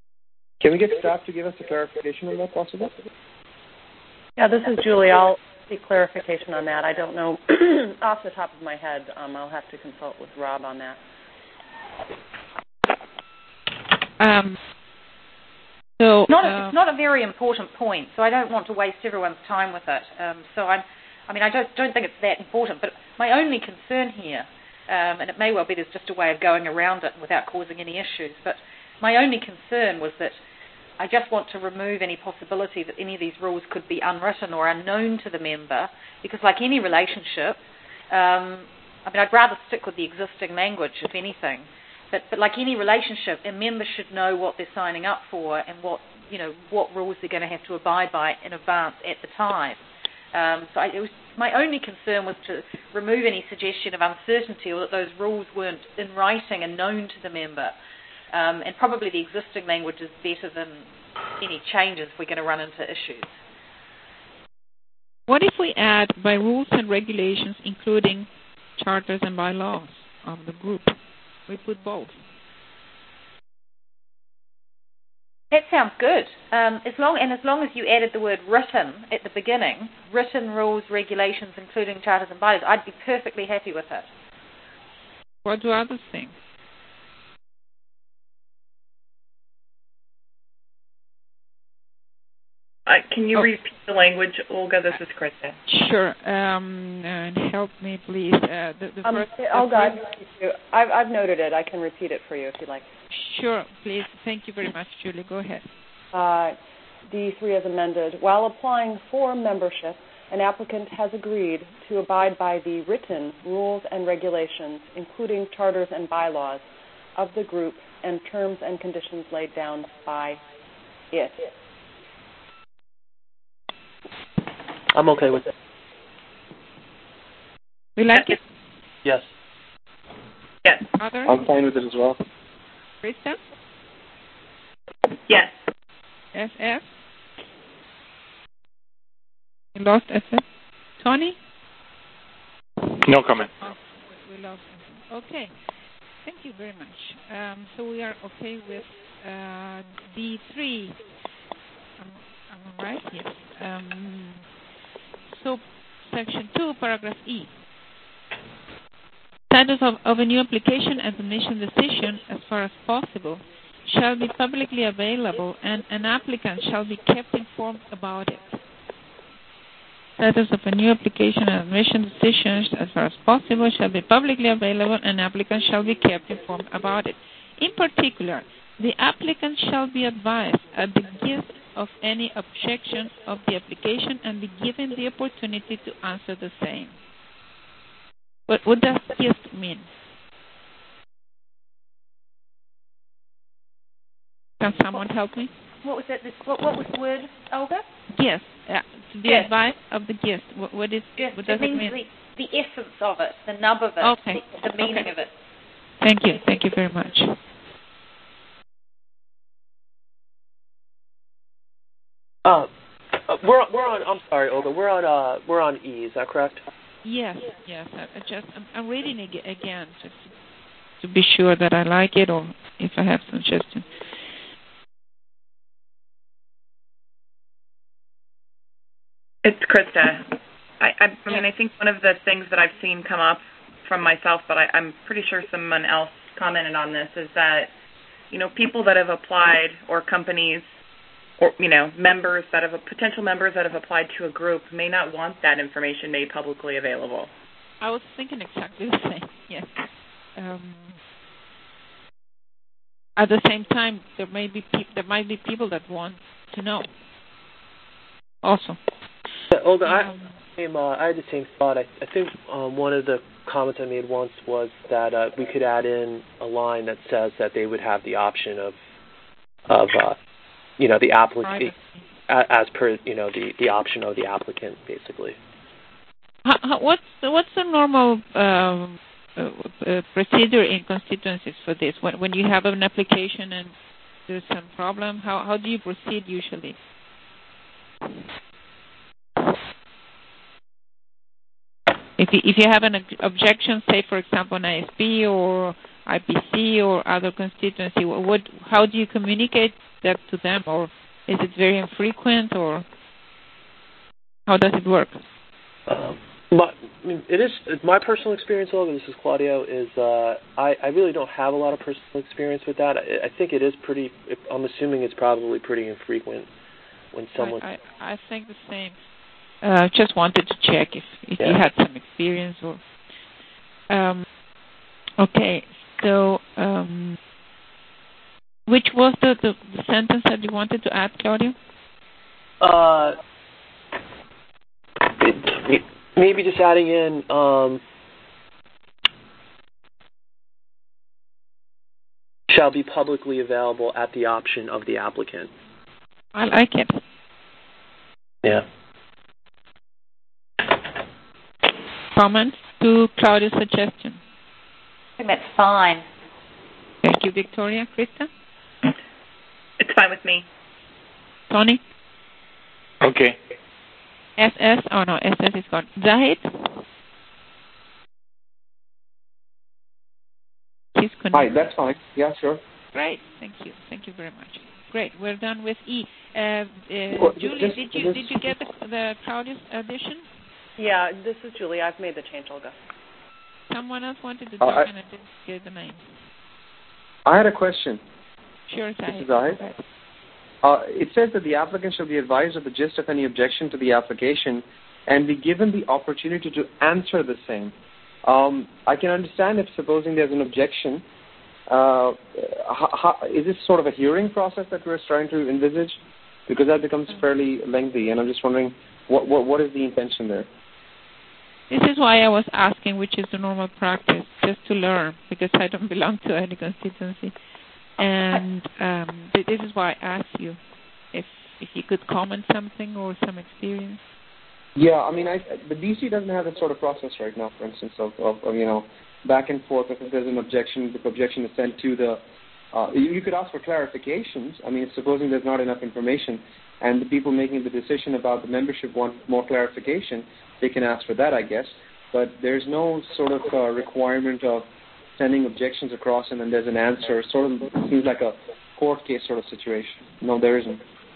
Can we get staff to give us a clarification on that, possible? Yeah, this is Julie. I'll seek clarification on that. I don't know off the top of my head. Um, I'll have to consult with Rob on that. Um, so it's not, a, uh, it's not a very important point, so I don't want to waste everyone's time with it. Um, so I'm, I mean, I don't, don't think it's that important, but my only concern here, um, and it may well be there's just a way of going around it without causing any issues, but my only concern was that I just want to remove any possibility that any of these rules could be unwritten or unknown to the member, because like any relationship, um, I mean, I'd rather stick with the existing language, if anything. But, but like any relationship, a member should know what they're signing up for and what, you know, what rules they're going to have to abide by in advance at the time. Um, so I, it was, my only concern was to remove any suggestion of uncertainty or that those rules weren't in writing and known to the member. Um, and probably the existing language is better than any changes if we're going to run into issues. What if we add by rules and regulations, including charters and bylaws of the group? We put both. That sounds good. Um, as long and as long as you added the word written at the beginning, written rules, regulations, including charters and bylaws, I'd be perfectly happy with it. What do others think? Uh, can you oh. repeat the language, Olga? This is Krista. Sure. Um, and help me, please. Uh, the, the um, first, Olga, the I've, I've noted it. I can repeat it for you if you'd like. Sure, please. Thank you very much, Julie. Go ahead. Uh, D three as amended. While applying for membership, an applicant has agreed to abide by the written rules and regulations, including charters and bylaws of the group and terms and conditions laid down by it. I'm okay with it. We like it? Yes. Yes. Others? I'm fine with it as well. Krista? Yes. S F? We lost S F? Tony? No comment. Oh, we lost S F. Okay. Thank you very much. Um, so we are okay with uh, D three. Um, am I right? Yes. Um, so section two, paragraph E. Status of, of a new application and submission decision, as far as possible, shall be publicly available, and an applicant shall be kept informed about it. Status of a new application and admission decisions, as far as possible, shall be publicly available, and applicant shall be kept informed about it. In particular, the applicant shall be advised at the gist of any objection of the application and be given the opportunity to answer the same. What, what does gist mean? Can someone help me? What was that? What, what was the word, Olga? Gist. Uh, to be Gist. advised of the gist. What, what is? Gist. What does it it means mean? The, the essence of it, the nub of it, Okay. the, the meaning okay. of it. Thank you. Thank you very much. Uh, uh, we're we're on. I'm sorry, Olga. We're on. Uh, we're on E. Is that correct? Yes. Yes. I, I just. I'm, I'm reading it again just to be sure that I like it, or if I have suggestions. It's Krista. I, I, I mean, I think one of the things that I've seen come up from myself, but I, I'm pretty sure someone else commented on this, is that, you know, people that have applied, or companies, or, you know, members that have, potential members that have applied to a group may not want that information made publicly available. I was thinking exactly the same, yes. Um, at the same time, there may be pe- there might be people that want to know. Also. Yeah, Olga, um, I, same, uh, I had the same thought. I, I think um, one of the comments I made once was that uh, we could add in a line that says that they would have the option of, of uh, you know, the applicant, as per, you know, the, the option of the applicant, basically. How, how, what's the, what's the normal um, uh, uh, procedure in constituencies for this? When when you have an application and there's some problem, how how do you proceed usually? If you, if you have an objection, say for example an I S P or I P C or other constituency, what how do you communicate that to them, or is it very infrequent, or how does it work? Um, my, I mean, it is my personal experience. Olga, this is Claudio. Is uh, I, I really don't have a lot of personal experience with that. I, I think it is pretty. I'm assuming it's probably pretty infrequent when someone. I I, I think the same. Uh, just wanted to check if if yeah. you had some experience or. Um, okay, so um, which was the, the the sentence that you wanted to add, Claudio? Uh. It, it, maybe just adding in um, shall be publicly available at the option of the applicant. I like it. Yeah. Comments to Claudia's suggestion? I think that's fine. Thank you, Victoria. Krista? It's fine with me. Tony? Okay. S S? Oh, no, S S is gone. Zahid? He's Hi, that's fine. Yeah, sure. Great. Thank you. Thank you very much. Great. We're done with E. Uh, uh, well, Julie, this, did you this, did you get the, the Claudius addition? Yeah, this is Julie. I've made the change, Olga. Someone else wanted to uh, join I, and I didn't get the name. I had a question. Sure, Zahid. This is Zahid. Uh, it says that the applicant shall be advised of the gist of any objection to the application and be given the opportunity to answer the same. Um, I can understand if supposing there's an objection. Uh, how, how, is this sort of a hearing process that we're trying to envisage? Because that becomes fairly lengthy, and I'm just wondering what, what, what is the intention there? This is why I was asking which is the normal practice, just to learn, because I don't belong to any constituency. And um, this is why I asked you if if you could comment something or some experience. Yeah, I mean, I, the D C doesn't have that sort of process right now, for instance, of, of, of you know, back and forth. If there's an objection, the objection is sent to the, uh, you, you could ask for clarifications. I mean, supposing there's not enough information and the people making the decision about the membership want more clarification, they can ask for that, I guess. But there's no sort of uh, requirement of sending objections across and then there's an answer. It sort of seems like a court case sort of situation. No, there isn't.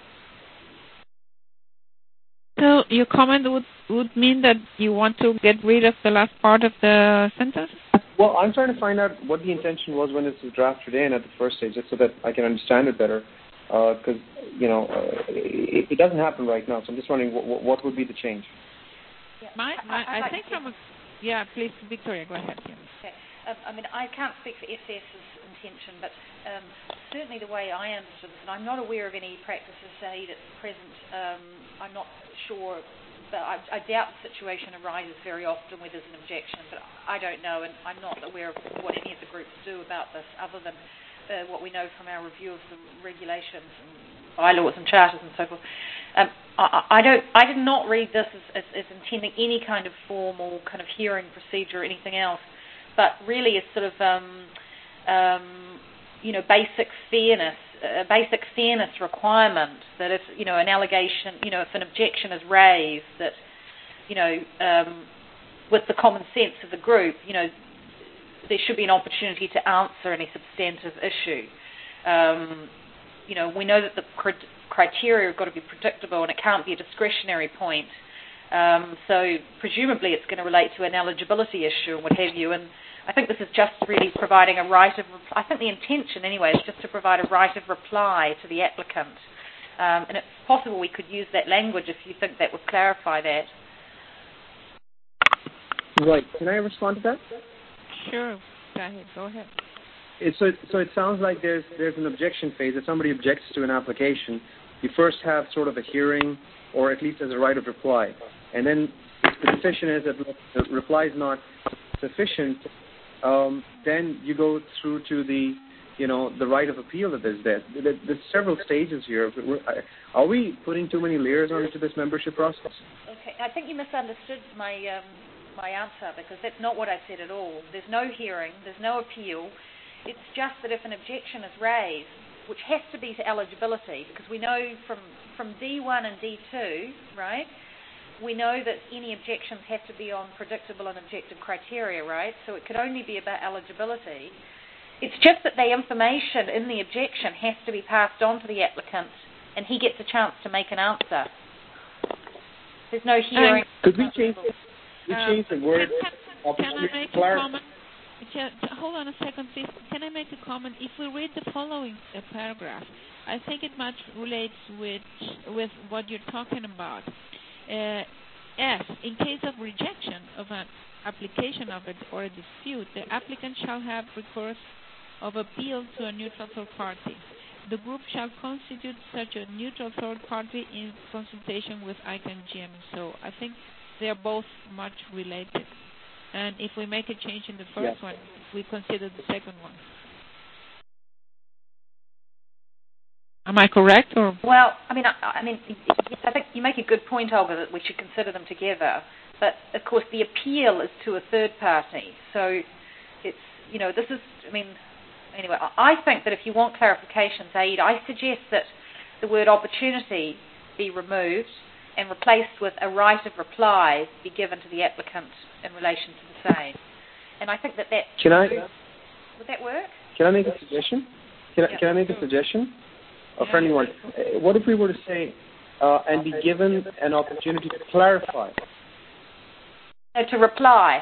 So your comment would, would mean that you want to get rid of the last part of the sentence? Well, I'm trying to find out what the intention was when it's drafted in at the first stage, just so that I can understand it better. Because, uh, you know, uh, it, it doesn't happen right now. So I'm just wondering what, what would be the change. Yeah. My, my, I, I think from a, yeah, please, Victoria, go ahead. Yeah. Okay. Um, I mean, I can't speak for SS's intention, but um, certainly the way I understood this, and I'm not aware of any practices, say, at present, um, I'm not sure, but I, I doubt the situation arises very often where there's an objection, but I don't know, and I'm not aware of what any of the groups do about this, other than uh, what we know from our review of the regulations and bylaws and charters and so forth. Um, I, I don't. I did not read this as, as, as intending any kind of formal kind of hearing procedure or anything else, but really it's sort of, um, um, you know, basic fairness, a basic fairness requirement that if, you know, an allegation, you know, if an objection is raised, that, you know, um, with the common sense of the group, you know, there should be an opportunity to answer any substantive issue. Um, you know, we know that the cr- criteria have got to be predictable and it can't be a discretionary point. Um, so presumably it's going to relate to an eligibility issue and what have you. And I think this is just really providing a right of reply. I think the intention anyway is just to provide a right of reply to the applicant. Um, and it's possible we could use that language if you think that would clarify that. Right. Can I respond to that? Sure. Go ahead. Go ahead. It, so, so it sounds like there's there's an objection phase. If somebody objects to an application, you first have sort of a hearing, or at least as a right of reply. And then if the decision is that the reply is not sufficient, um, then you go through to the, you know, the right of appeal that is there. There's several stages here. Are we putting too many layers onto this membership process? Okay, I think you misunderstood my um, my answer, because that's not what I said at all. There's no hearing, there's no appeal. It's just that if an objection is raised, which has to be to eligibility, because we know from, from D one and D two, right, we know that any objections have to be on predictable and objective criteria, right? So it could only be about eligibility. It's just that the information in the objection has to be passed on to the applicant, and he gets a chance to make an answer. There's no hearing. Um, could we change, we um, change the word? Can, can, can I make a comment? Just, hold on a second, please. Can I make a comment? If we read the following uh, paragraph, I think it much relates with with what you're talking about. Uh, F, in case of rejection of an application of it or a dispute, the applicant shall have recourse of appeal to a neutral third party. The group shall constitute such a neutral third party in consultation with I C A N G M. So I think they are both much related. And if we make a change in the first yes. one, we consider the second one. Am I correct? Or well, I mean, I, I mean, I think you make a good point, Olga, that we should consider them together. But of course, the appeal is to a third party. So it's, you know, this is, I mean, anyway, I think that if you want clarification, Zaid, I suggest that the word opportunity be removed and replaced with a right of reply be given to the applicant in relation to the same. And I think that that can I would that work? Can I make a suggestion? Can I, yeah. can I make a suggestion? A yeah. friendly one. What if we were to say uh, and be given an opportunity to clarify? No, to reply.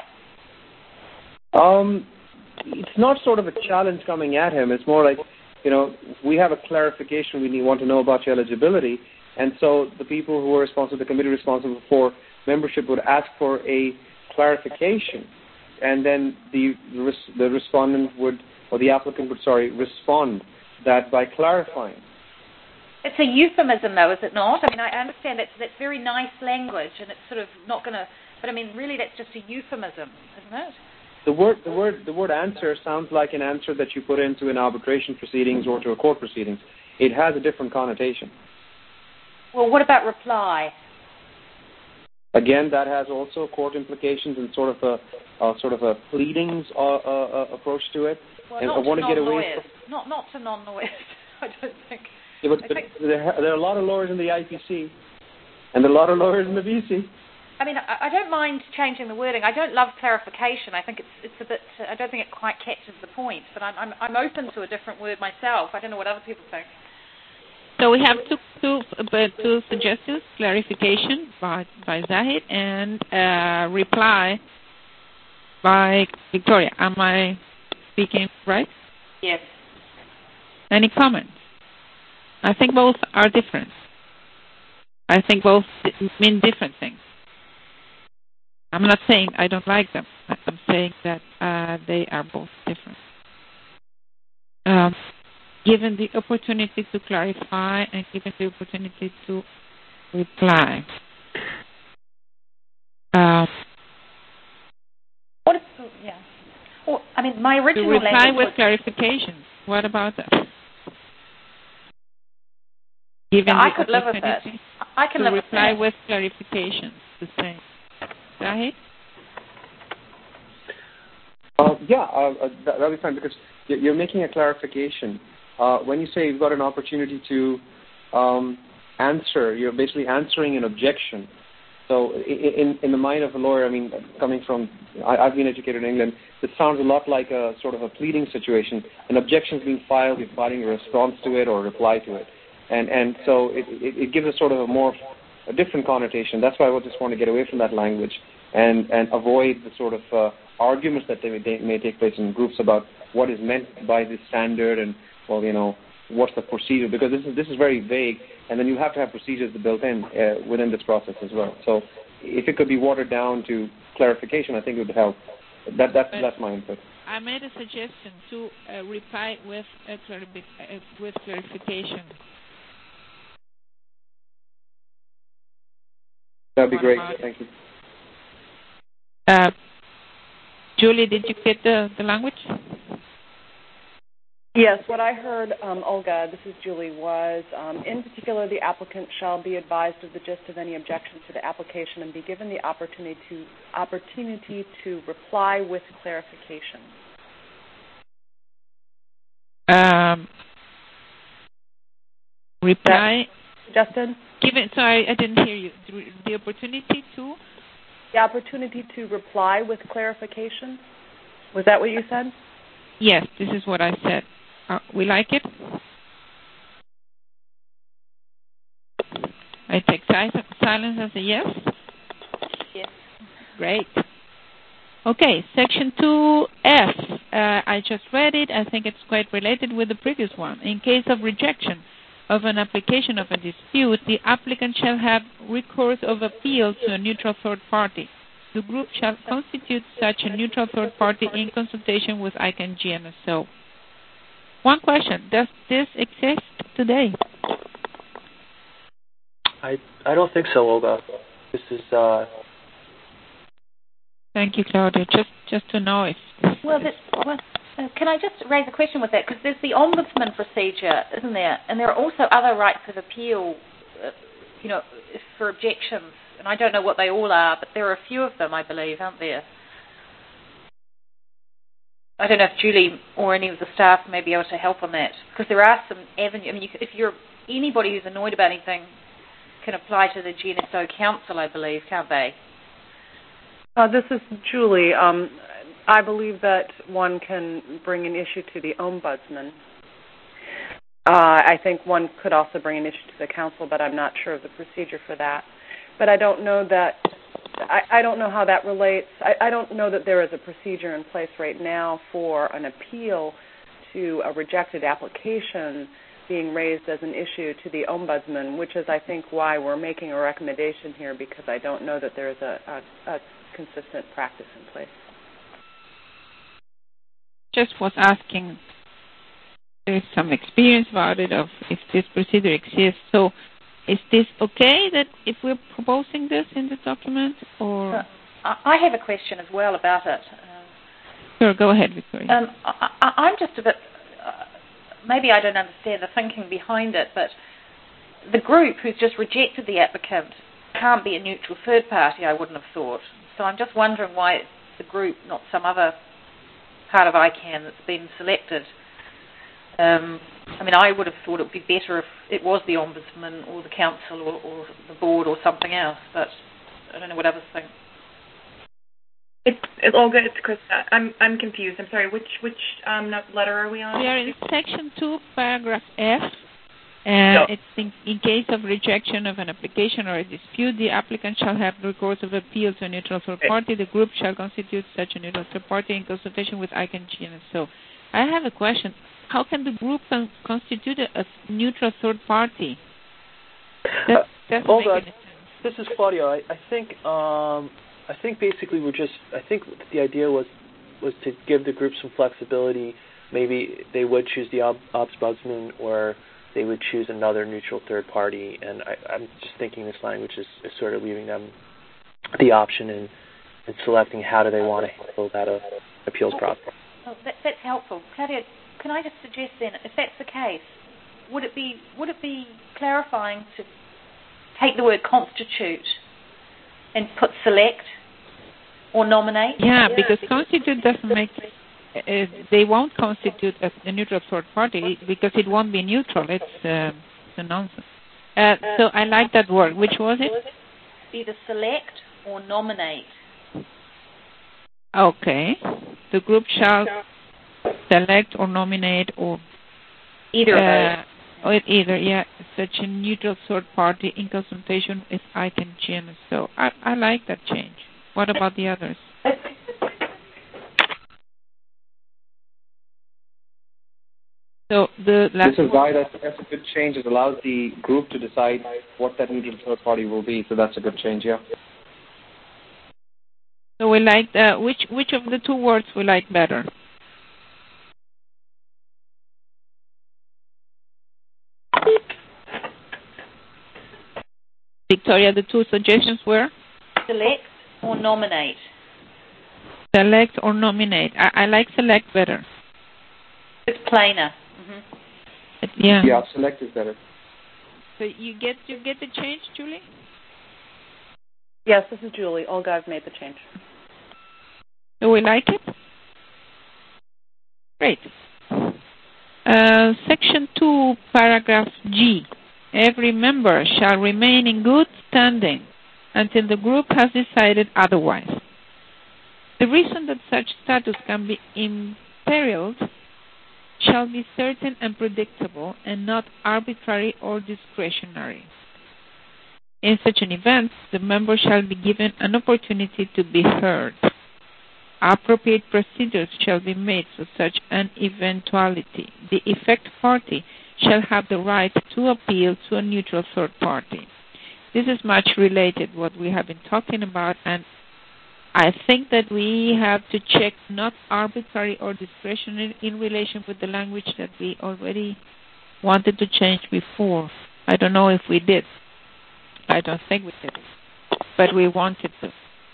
Um, it's not sort of a challenge coming at him. It's more like, you know, we have a clarification we need, want to know about your eligibility, and so the people who are responsible, the committee responsible for membership would ask for a clarification, and then the the respondent would, or the applicant would, sorry, respond that by clarifying. It's a euphemism, though, is it not? I mean, I understand that's that's very nice language, and it's sort of not going to. But I mean, really, that's just a euphemism, isn't it? The word, the word, the word answer sounds like an answer that you put into an arbitration proceedings or to a court proceedings. It has a different connotation. Well, what about reply? Again, that has also court implications and sort of a, a sort of a pleadings uh, uh, approach to it. Well, and not I want to to get non-lawyers. away from, not not to non-lawyers. I don't think. Yeah, but, I but think there, there are a lot of lawyers in the I P C, and there are a lot of lawyers in the B C. I mean, I, I don't mind changing the wording. I don't love clarification. I think it's it's a bit. Uh, I don't think it quite catches the point. But I'm I'm I'm open to a different word myself. I don't know what other people think. So we have two two uh, two suggestions: clarification by by Zahid and uh, reply by Victoria. Am I speaking right? Yes. Any comments? I think both are different. I think both mean different things. I'm not saying I don't like them. I'm saying that uh, they are both different. Um, given the opportunity to clarify and given the opportunity to reply. Um, what if, yeah. Well, I mean, my original to reply language with was, clarification. What about that? Given yeah, I the could live with that. I can to live reply with that. with clarification. The same. Zahid? Uh, yeah, uh, uh, that, that'll be fine because you're making a clarification. Uh, when you say you've got an opportunity to um, answer, you're basically answering an objection. So in, in the mind of a lawyer, I mean, coming from, I, I've been educated in England, it sounds a lot like a sort of a pleading situation. An objection is being filed, you're filing a response to it or a reply to it. And and so it, it, it gives a sort of a more, a different connotation. That's why I just want to get away from that language and, and avoid the sort of uh, arguments that they may, they may take place in groups about what is meant by this standard and, well, you know, what's the procedure, because this is this is very vague, and then you have to have procedures built in uh, within this process as well. So if it could be watered down to clarification, I think it would help. That that's but that's my input. I made a suggestion to uh, reply with a clarific- uh, with clarification. That'd be What great. about Thank you. Uh, Julie, did you get the, the language? Yes, what I heard, um, Olga, this is Julie, was um, in particular the applicant shall be advised of the gist of any objection to the application and be given the opportunity to opportunity to reply with clarification. Um, reply. Justin? Given, sorry, I didn't hear you. The opportunity to? The opportunity to reply with clarification. Was that what you said? Yes, this is what I said. Uh, we like it. I take silence as a yes. Great. Okay, Section two F. Uh, I just read it. I think it's quite related with the previous one. In case of rejection of an application of a dispute, the applicant shall have recourse of appeal to a neutral third party. The group shall constitute such a neutral third party in consultation with I C A N G N S O. One question, does this exist today? I I don't think so, Olga. This is... Uh... Thank you, Claudia. Just just to know if... Well, this, well uh, can I just raise a question with that? Because there's the ombudsman procedure, isn't there? And there are also other rights of appeal, uh, you know, for objections. And I don't know what they all are, but there are a few of them, I believe, aren't there? I don't know if Julie or any of the staff may be able to help on that, because there are some avenues. I mean, you, if you're anybody who's annoyed about anything can apply to the G N S O Council, I believe, can't they? Uh, this is Julie. Um, I believe that one can bring an issue to the ombudsman. Uh, I think one could also bring an issue to the council, but I'm not sure of the procedure for that. But I don't know that. I, I don't know how that relates. I, I don't know that there is a procedure in place right now for an appeal to a rejected application being raised as an issue to the ombudsman, which is, I think, why we're making a recommendation here, because I don't know that there is a, a, a consistent practice in place. Just was asking, there's some experience about it of if this procedure exists. So is this okay that if we're proposing this in the document, or? Uh, I have a question as well about it. Um, sure, go ahead, Victoria. Um, I, I, I'm just a bit, uh, maybe I don't understand the thinking behind it, but the group who's just rejected the applicant can't be a neutral third party, I wouldn't have thought. So I'm just wondering why it's the group, not some other part of I C A N that's been selected. Um, I mean, I would have thought it would be better if it was the ombudsman or the council or, or the board or something else, but I don't know what others think. It's, it's all good. It's Krista. I'm I'm confused. I'm sorry. Which which um, letter are we on? We are in Section two, Paragraph F. Uh, no. It's in, in case of rejection of an application or a dispute, the applicant shall have recourse of appeal to a neutral third party. The group shall constitute such a neutral third party in consultation with I C A N G N S O. I have a question. How can the group con- constitute a, a neutral third party? That doesn't Olga, make any sense. This is Claudio. I, I think um, I think basically we're just. I think the idea was was to give the group some flexibility. Maybe they would choose the ob- ombudsman, or they would choose another neutral third party. And I, I'm just thinking this language is, is sort of leaving them the option in, in selecting how do they want to handle that uh, appeals process. Oh, that, that's helpful, Claudia. Can I just suggest then, if that's the case, would it be would it be clarifying to take the word constitute and put select or nominate? Yeah, because constitute doesn't make. Uh, they won't constitute a, a neutral third party because it won't be neutral. It's, uh, it's a nonsense. Uh, so I like that word. Which was it? Either select or nominate. Okay. The group shall select or nominate or either uh, or either, yeah, such a neutral third party in consultation with I C A N G N S O. I, I like that change. What about the others? So the last this is why that's, that's a good change. It allows the group to decide what that neutral third party will be. So that's a good change, yeah. So we like uh, which which of the two words we like better? Victoria, the two suggestions were? Select or nominate. Select or nominate. I, I like select better. It's plainer. Mm-hmm. Yeah. Yeah, select is better. So you get you get the change, Julie? Yes, this is Julie. Olga, I've made the change. Do we like it? Great. Uh, section two, paragraph G. Every member shall remain in good standing until the group has decided otherwise. The reason that such status can be imperiled shall be certain and predictable and not arbitrary or discretionary. In such an event, the member shall be given an opportunity to be heard. Appropriate procedures shall be made for such an eventuality. The effect party shall have the right to appeal to a neutral third party. This is much related to what we have been talking about, and I think that we have to check not arbitrary or discretionary in relation with the language that we already wanted to change before. I don't know if we did. I don't think we did, but we wanted to.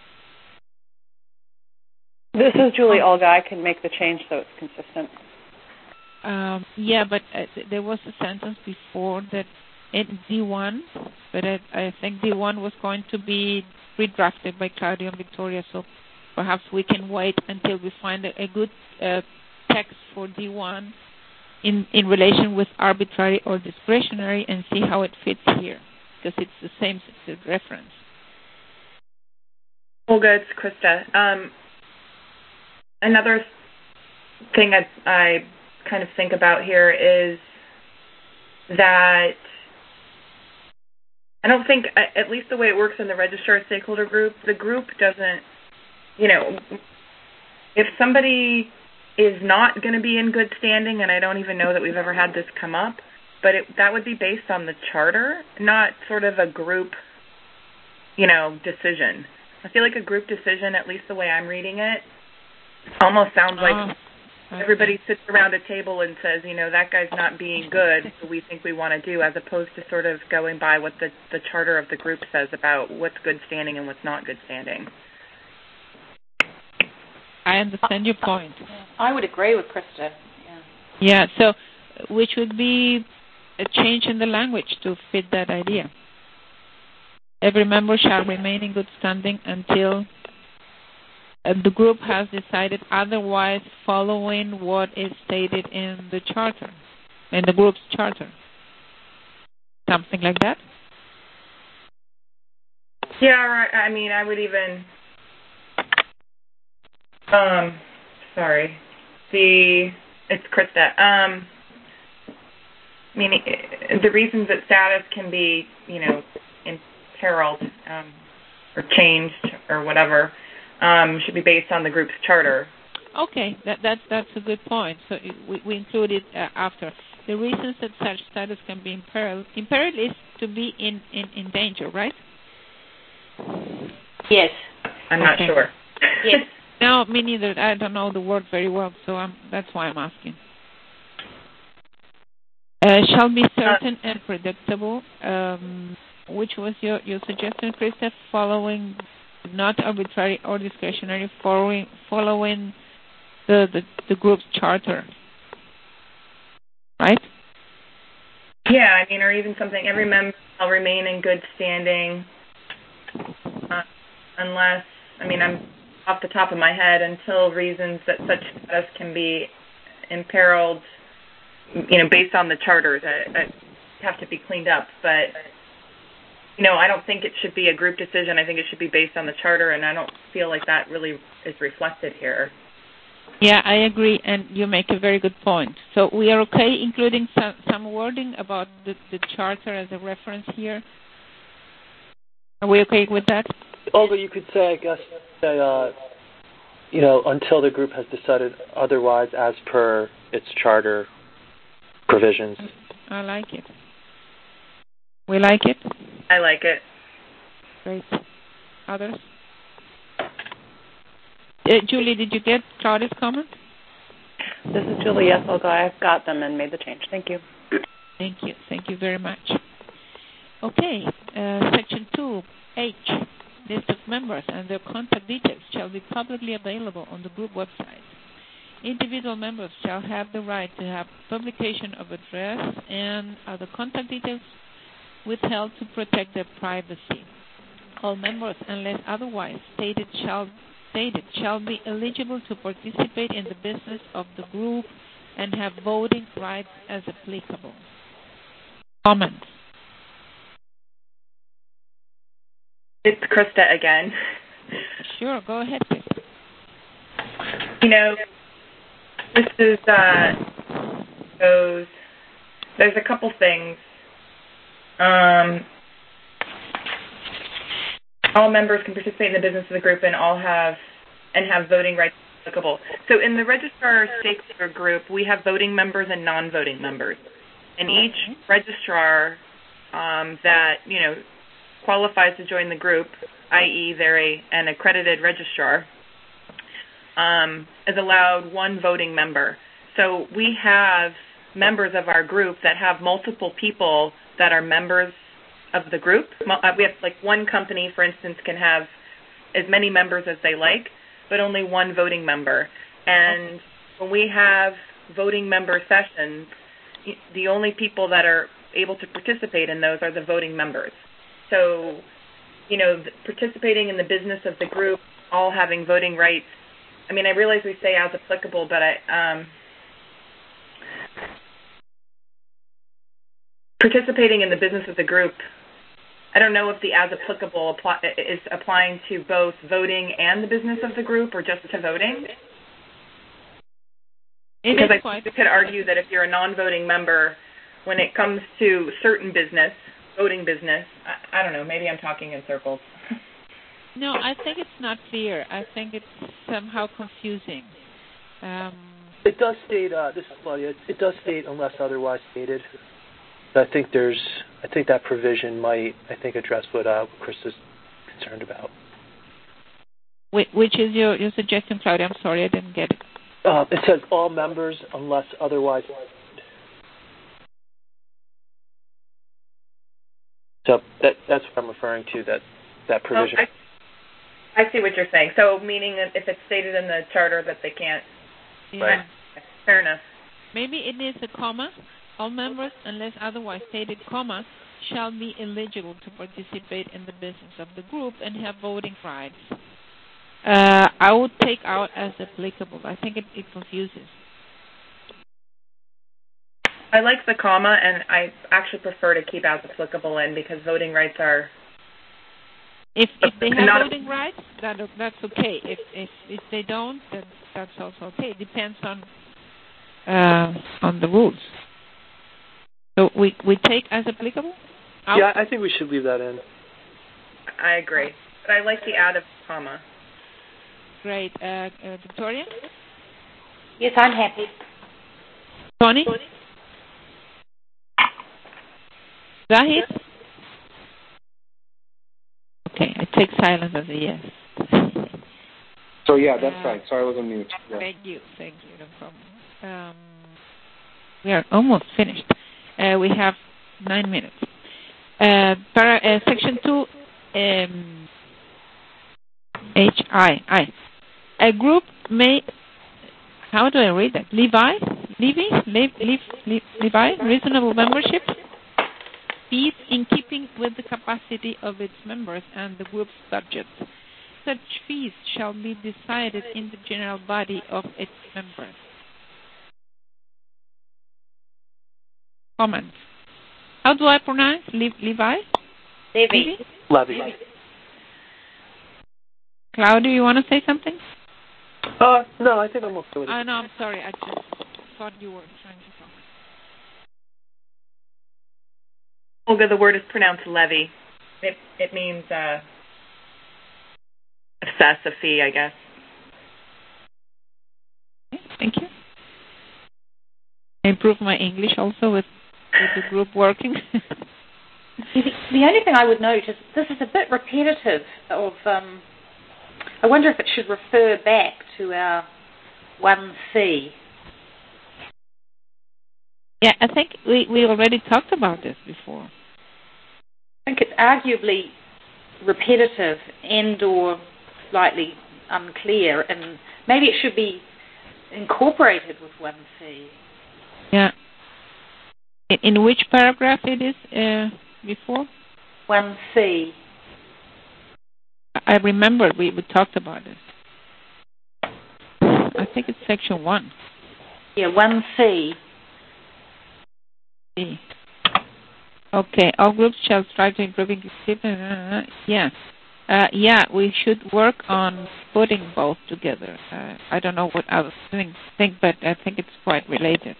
This is Julie Olga. I can make the change so it's consistent. Um, yeah, but uh, there was a sentence before that in D one, but I, I think D one was going to be redrafted by Claudia and Victoria, so perhaps we can wait until we find a, a good uh, text for D one in, in relation with arbitrary or discretionary and see how it fits here, because it's the same reference. Olga, it's Krista. Um, another thing I, I kind of think about here is that I don't think, at least the way it works in the registrar stakeholder group, the group doesn't, you know, if somebody is not going to be in good standing, and I don't even know that we've ever had this come up, but it, that would be based on the charter, not sort of a group, you know, decision. I feel like a group decision, at least the way I'm reading it, almost sounds like oh. Everybody sits around a table and says, you know, that guy's not being good, so we think we want to do, as opposed to sort of going by what the, the charter of the group says about what's good standing and what's not good standing. I understand your point. I would agree with Krista. Yeah, yeah so which would be a change in the language to fit that idea. Every member shall remain in good standing until Uh, the group has decided otherwise following what is stated in the charter, in the group's charter. Something like that? Yeah, right. I mean, I would even, um, sorry, the, it's Krista. Um, I mean, the reasons that status can be, you know, imperiled um, or changed or whatever, Um, should be based on the group's charter. Okay, that, that's that's a good point. So we, we include it uh, after. The reasons that such status can be imperiled. Imperiled is to be in, in, in danger, right? Yes. I'm not okay. sure. Yes. No, me neither. I don't know the word very well, so I'm, that's why I'm asking. Uh, shall be certain uh, and predictable. Um, which was your, your suggestion, Krista, following... not arbitrary or discretionary, following following the, the, the group's charter, right? Yeah, I mean, or even something, every member shall remain in good standing uh, unless, I mean, I'm off the top of my head, until reasons that such status can be imperiled, you know, based on the charters. I, I have to be cleaned up, but... You know, I don't think it should be a group decision. I think it should be based on the charter, and I don't feel like that really is reflected here. Yeah, I agree, and you make a very good point. So we are okay including some, some wording about the, the charter as a reference here? Are we okay with that? Olga, you could say, I guess, say, uh, you know, until the group has decided otherwise as per its charter provisions. I like it. We like it? I like it. Great. Others? Uh, Julie, did you get Claudia's comment? This is Julie. Yes, Olga. I've got them and made the change. Thank you. Thank you. Thank you very much. Okay. Uh, section two, H. List of members and their contact details shall be publicly available on the group website. Individual members shall have the right to have publication of address and other contact details withheld to protect their privacy. All members, unless otherwise stated, shall stated shall be eligible to participate in the business of the group and have voting rights as applicable. Comments? It's Krista again. Sure, go ahead, Krista. You know, this is uh, goes. There's a couple things. Um, all members can participate in the business of the group and all have and have voting rights applicable. So in the registrar stakeholder group, we have voting members and non-voting members. And each registrar um, that, you know, qualifies to join the group, that is they're a, an accredited registrar, um, is allowed one voting member. So we have members of our group that have multiple people that are members of the group. We have, like, one company, for instance, can have as many members as they like, but only one voting member. And when we have voting member sessions, the only people that are able to participate in those are the voting members. So, you know, participating in the business of the group, all having voting rights. I mean, I realize we say as applicable, but I, um, participating in the business of the group, I don't know if the as applicable apply, is applying to both voting and the business of the group or just to voting. It because is I quite could argue that if you're a non-voting member, when it comes to certain business, voting business, I, I don't know, maybe I'm talking in circles. No, I think it's not clear. I think it's somehow confusing. Um, it does state, uh, this is Claudia, it, it does state unless otherwise stated. I think there's, I think that provision might, I think, address what, uh, Chris is concerned about. Which is your, your suggestion, Claudia? I'm sorry, I didn't get it. Uh, it says all members unless otherwise. So that, that's what I'm referring to, that, that provision. Oh, I, I see what you're saying. So meaning that if it's stated in the charter that they can't. Yeah. Right. Fair enough. Maybe it needs a comma. All members, unless otherwise stated, comma, shall be eligible to participate in the business of the group and have voting rights. Uh, I would take out as applicable. I think it, it confuses. I like the comma, and I actually prefer to keep as applicable in because voting rights are. If if they have not voting rights, that that's okay. If if if they don't, then that's also okay. It depends on uh, on the rules. So we we take as applicable? Out? Yeah, I think we should leave that in. I agree. But I like the add of comma. Great. Uh, uh, Victoria? Yes, I'm happy. Tony? Zahid? Okay, I take silence as a yes. So, yeah, that's uh, fine. Sorry, I was on mute. Yeah. Thank you. Thank you. No problem. Um, we are almost finished. Uh, we have nine minutes. Uh, para, uh, section two, um, H I I. A group may, how do I read that? Levi? Levy? Lev, Lev, Levi? Reasonable membership? Fees in keeping with the capacity of its members and the group's budget. Such fees shall be decided in the general body of its members. Comments? How do I pronounce Le- Levi? Levy. Levy. Claudia, you want to say something? Uh, no, I think I'm okay with it. Uh, no, I'm sorry. I just thought you were trying to talk. Olga, the word is pronounced levy. It it means uh, assess a fee, I guess. Okay, thank you. I improve my English also with, with the group working. the, the only thing I would note is this is a bit repetitive of, um, I wonder if it should refer back to our one C. Yeah, I think we, we already talked about this before. I think it's arguably repetitive and or slightly unclear, and maybe it should be incorporated with one C. Yeah. In, in which paragraph it is uh, before? one C. I remember we, we talked about it. I think it's section one. Yeah, one C. C. Okay, all groups shall strive to improve uh, yeah. Uh, yeah, we should work on putting both together. Uh, I don't know what others think, think, but I think it's quite related.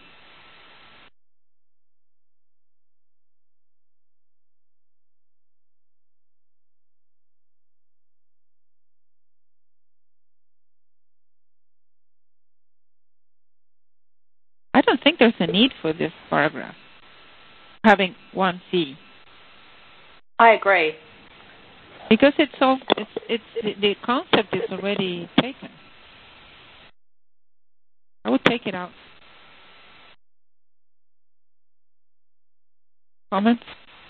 I don't think there's a need for this paragraph, having one C. I agree. Because it's all, it's, it's the, the concept is already taken. I would take it out. Comments?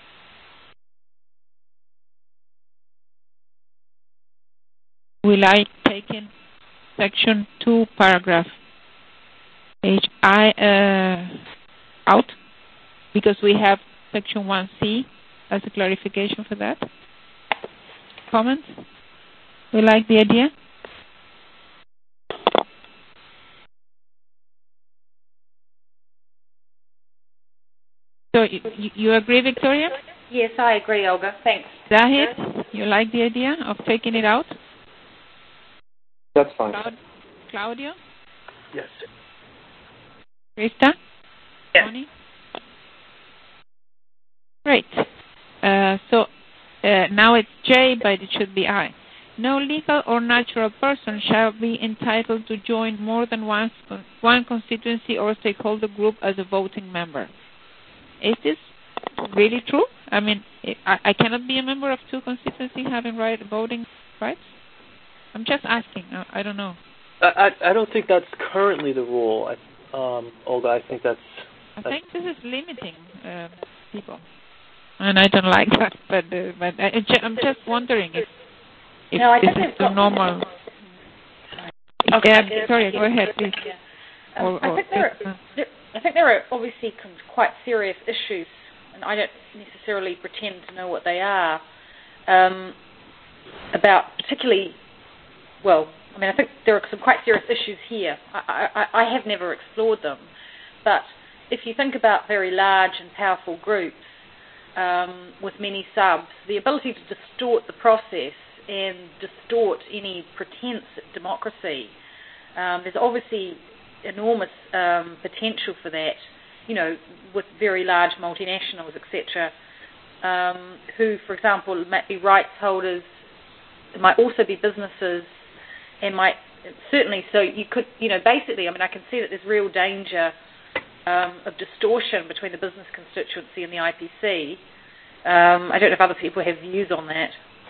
Will I take in section two, paragraph H I uh, out? Because we have section one C as a clarification for that. Comments? We like the idea? So you, you agree, Victoria? Yes, I agree, Olga. Thanks. Zahid, you like the idea of taking it out? That's fine. Claud- Claudio? Yes. Krista? Yes. Tony? Great. Uh, so uh, now it's J, but it should be I. No legal or natural person shall be entitled to join more than one, one constituency or stakeholder group as a voting member. Is this really true? I mean, I, I cannot be a member of two constituencies having right voting rights? I'm just asking. I, I don't know. I, I I don't think that's currently the rule, I, um, Olga. I think that's. I that's think this is limiting uh, people, and I don't like that. But uh, but I, I'm just wondering if if no, I this think is the normal. Okay. Yeah, sorry. Go ahead, please. Um, Or, I or think there are, there, I think there are obviously quite serious issues, and I don't necessarily pretend to know what they are, um, about particularly, well, I mean, I think there are some quite serious issues here. I, I, I have never explored them, but if you think about very large and powerful groups um, with many subs, the ability to distort the process and distort any pretense at democracy, um, there's obviously enormous um, potential for that, you know, with very large multinationals, et cetera, um, who, for example, might be rights holders, might also be businesses, and might certainly, so you could, you know, basically, I mean, I can see that there's real danger um, of distortion between the business constituency and the I P C. Um, I don't know if other people have views on that.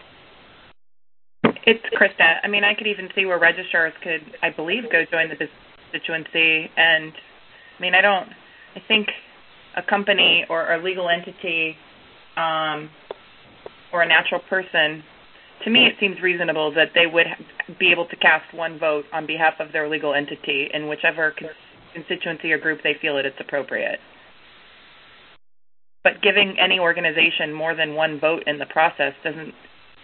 It's Krista. I mean, I could even see where registrars could, I believe, go join the business constituency. And, I mean, I don't, I think a company or a legal entity um, or a natural person, to me it seems reasonable that they would be able to cast one vote on behalf of their legal entity in whichever con- constituency or group they feel that it's appropriate. But giving any organization more than one vote in the process doesn't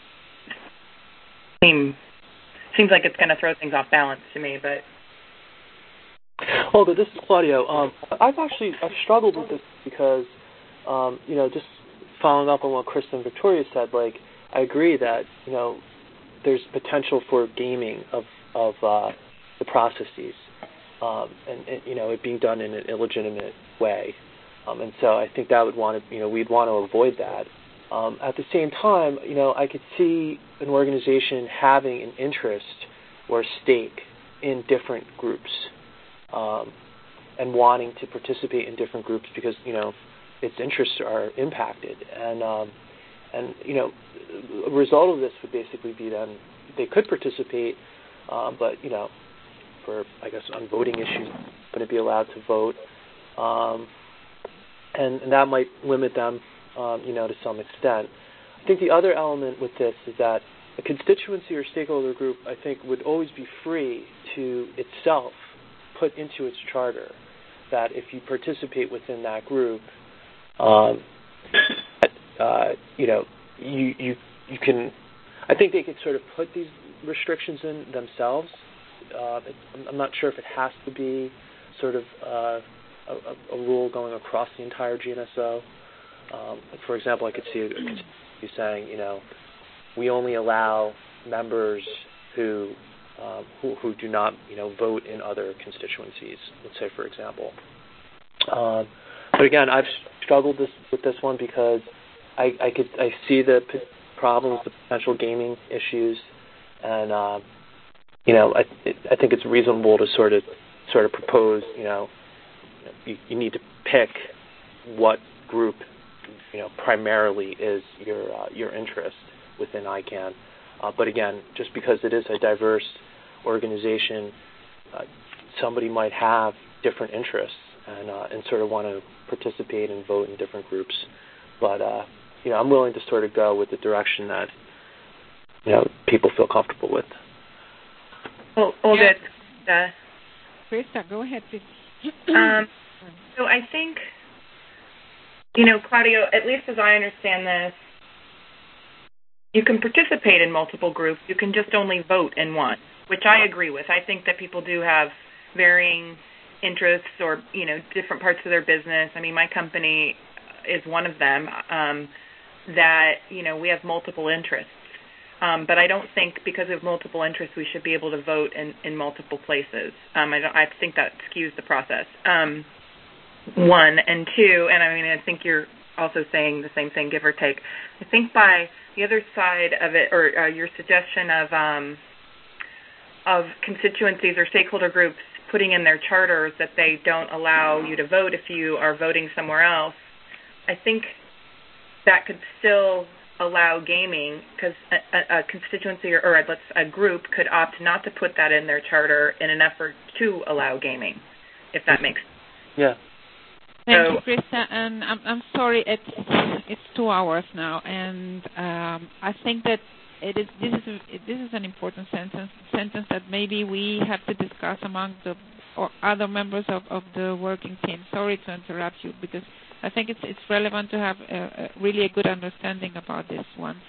seem, seems like it's going to throw things off balance to me, but... Olga, this is Claudio. Um, I've actually I've struggled with this because, um, you know, just following up on what Krista and Victoria said, like, I agree that, you know, there's potential for gaming of, of uh, the processes um, and, and, you know, it being done in an illegitimate way. Um, and so I think that would want to, you know, we'd want to avoid that. Um, at the same time, you know, I could see an organization having an interest or a stake in different groups um, and wanting to participate in different groups because, you know, its interests are impacted. And, um, and you know, a result of this would basically be then they could participate, uh, but, you know, for, I guess, on voting issues, going to be allowed to vote. Um, and, and that might limit them, um, you know, to some extent. I think the other element with this is that a constituency or stakeholder group, I think, would always be free to itself put into its charter that if you participate within that group, um, uh, you know, you, you you can. I think they could sort of put these restrictions in themselves. Uh, I'm not sure if it has to be sort of uh, a, a rule going across the entire G N S O. Um, for example, I could see you saying, you know, we only allow members who, um, who who do not, you know, vote in other constituencies. Let's say, for example. Um, but again, I've struggled this, with this one because I, I could I see the p- problems, the potential gaming issues, and um, you know, I I think it's reasonable to sort of sort of propose, you know, you, you need to pick what group, you know, primarily is your uh, your interest within I CAN. Uh, but again, just because it is a diverse organization, uh, somebody might have different interests and uh, and sort of want to participate and vote in different groups. But uh, you know, I'm willing to sort of go with the direction that you know people feel comfortable with. Well, all yeah. good. Uh, Krista, go ahead, please. um, so I think, you know, Claudio, at least as I understand this, you can participate in multiple groups. You can just only vote in one, which I agree with. I think that people do have varying interests or, you know, different parts of their business. I mean, my company is one of them, um, that, you know, we have multiple interests. Um, but I don't think because of multiple interests we should be able to vote in, in multiple places. Um, I, don't, I think that skews the process. Um, one. And two, and I mean, I think you're also saying the same thing, give or take. I think by the other side of it, or uh, your suggestion of um, of constituencies or stakeholder groups putting in their charters that they don't allow you to vote if you are voting somewhere else, I think that could still allow gaming, because a, a, a constituency or, or a, let's, a group could opt not to put that in their charter in an effort to allow gaming, if that makes sense. Yeah. Thank so, you, Krista. And I'm, I'm sorry, it's it's two hours now, and um, I think that it is this is a, this is an important sentence sentence that maybe we have to discuss among the or other members of, of the working team. Sorry to interrupt you, because I think it's it's relevant to have a, a really a good understanding about this one.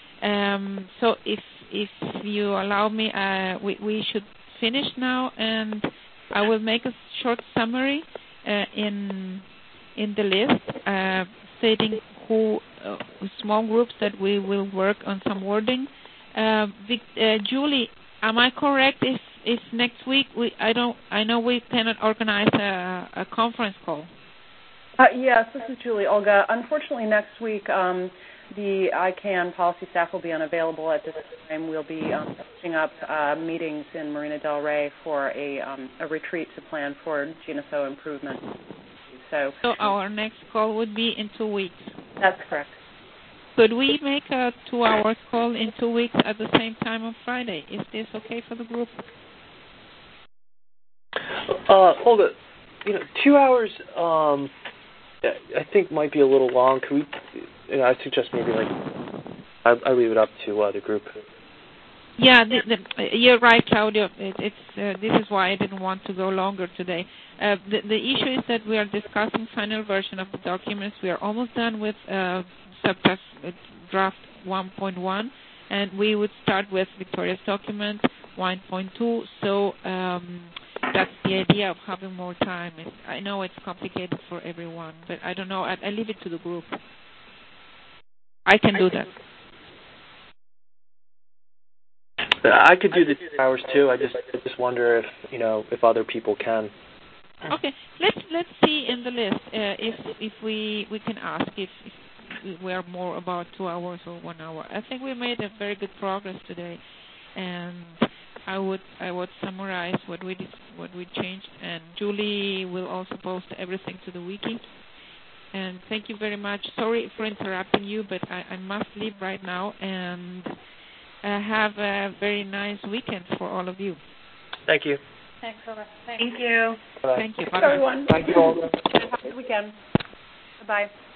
Um, so if if you allow me, uh, we we should finish now, and I will make a short summary uh, in in the list, uh, stating who uh, small groups that we will work on some wording. Uh, Vic, uh, Julie, am I correct? If if next week we I don't I know we cannot organize a, a conference call. Uh, yes, this is Julie. Olga, unfortunately, next week um, the I CAN policy staff will be unavailable at this time. We'll be um, setting up uh, meetings in Marina del Rey for a, um, a retreat to plan for G N S O improvement. So, so our next call would be in two weeks. That's correct. Could we make a two-hour call in two weeks at the same time on Friday? Is this okay for the group? Uh, hold it. You know, two hours. Um, I think might be a little long. Could we? You know, I suggest maybe like I, I leave it up to uh, the group. Yeah, the, the, you're right, Claudio. It, it's uh, this is why I didn't want to go longer today. Uh, the, the issue is that we are discussing final version of the documents. We are almost done with uh, subdraft uh, draft one point one, and we would start with Victoria's document one point two. So um, that's the idea of having more time. It, I know it's complicated for everyone, but I don't know. I, I leave it to the group. I can do that. I could do the two hours too. I just I just wonder if you know if other people can. Okay, let's let's see in the list uh, if if we we can ask if, if we are more about two hours or one hour. I think we made a very good progress today, and I would I would summarize what we did, what we changed, and Julie will also post everything to the wiki. And thank you very much. Sorry for interrupting you, but I, I must leave right now, and uh, have a very nice weekend for all of you. Thank you. Thanks, Olga. Thank you. Bye. Thank you. Thanks, everyone. Thank you all. Have a good weekend. Bye-bye.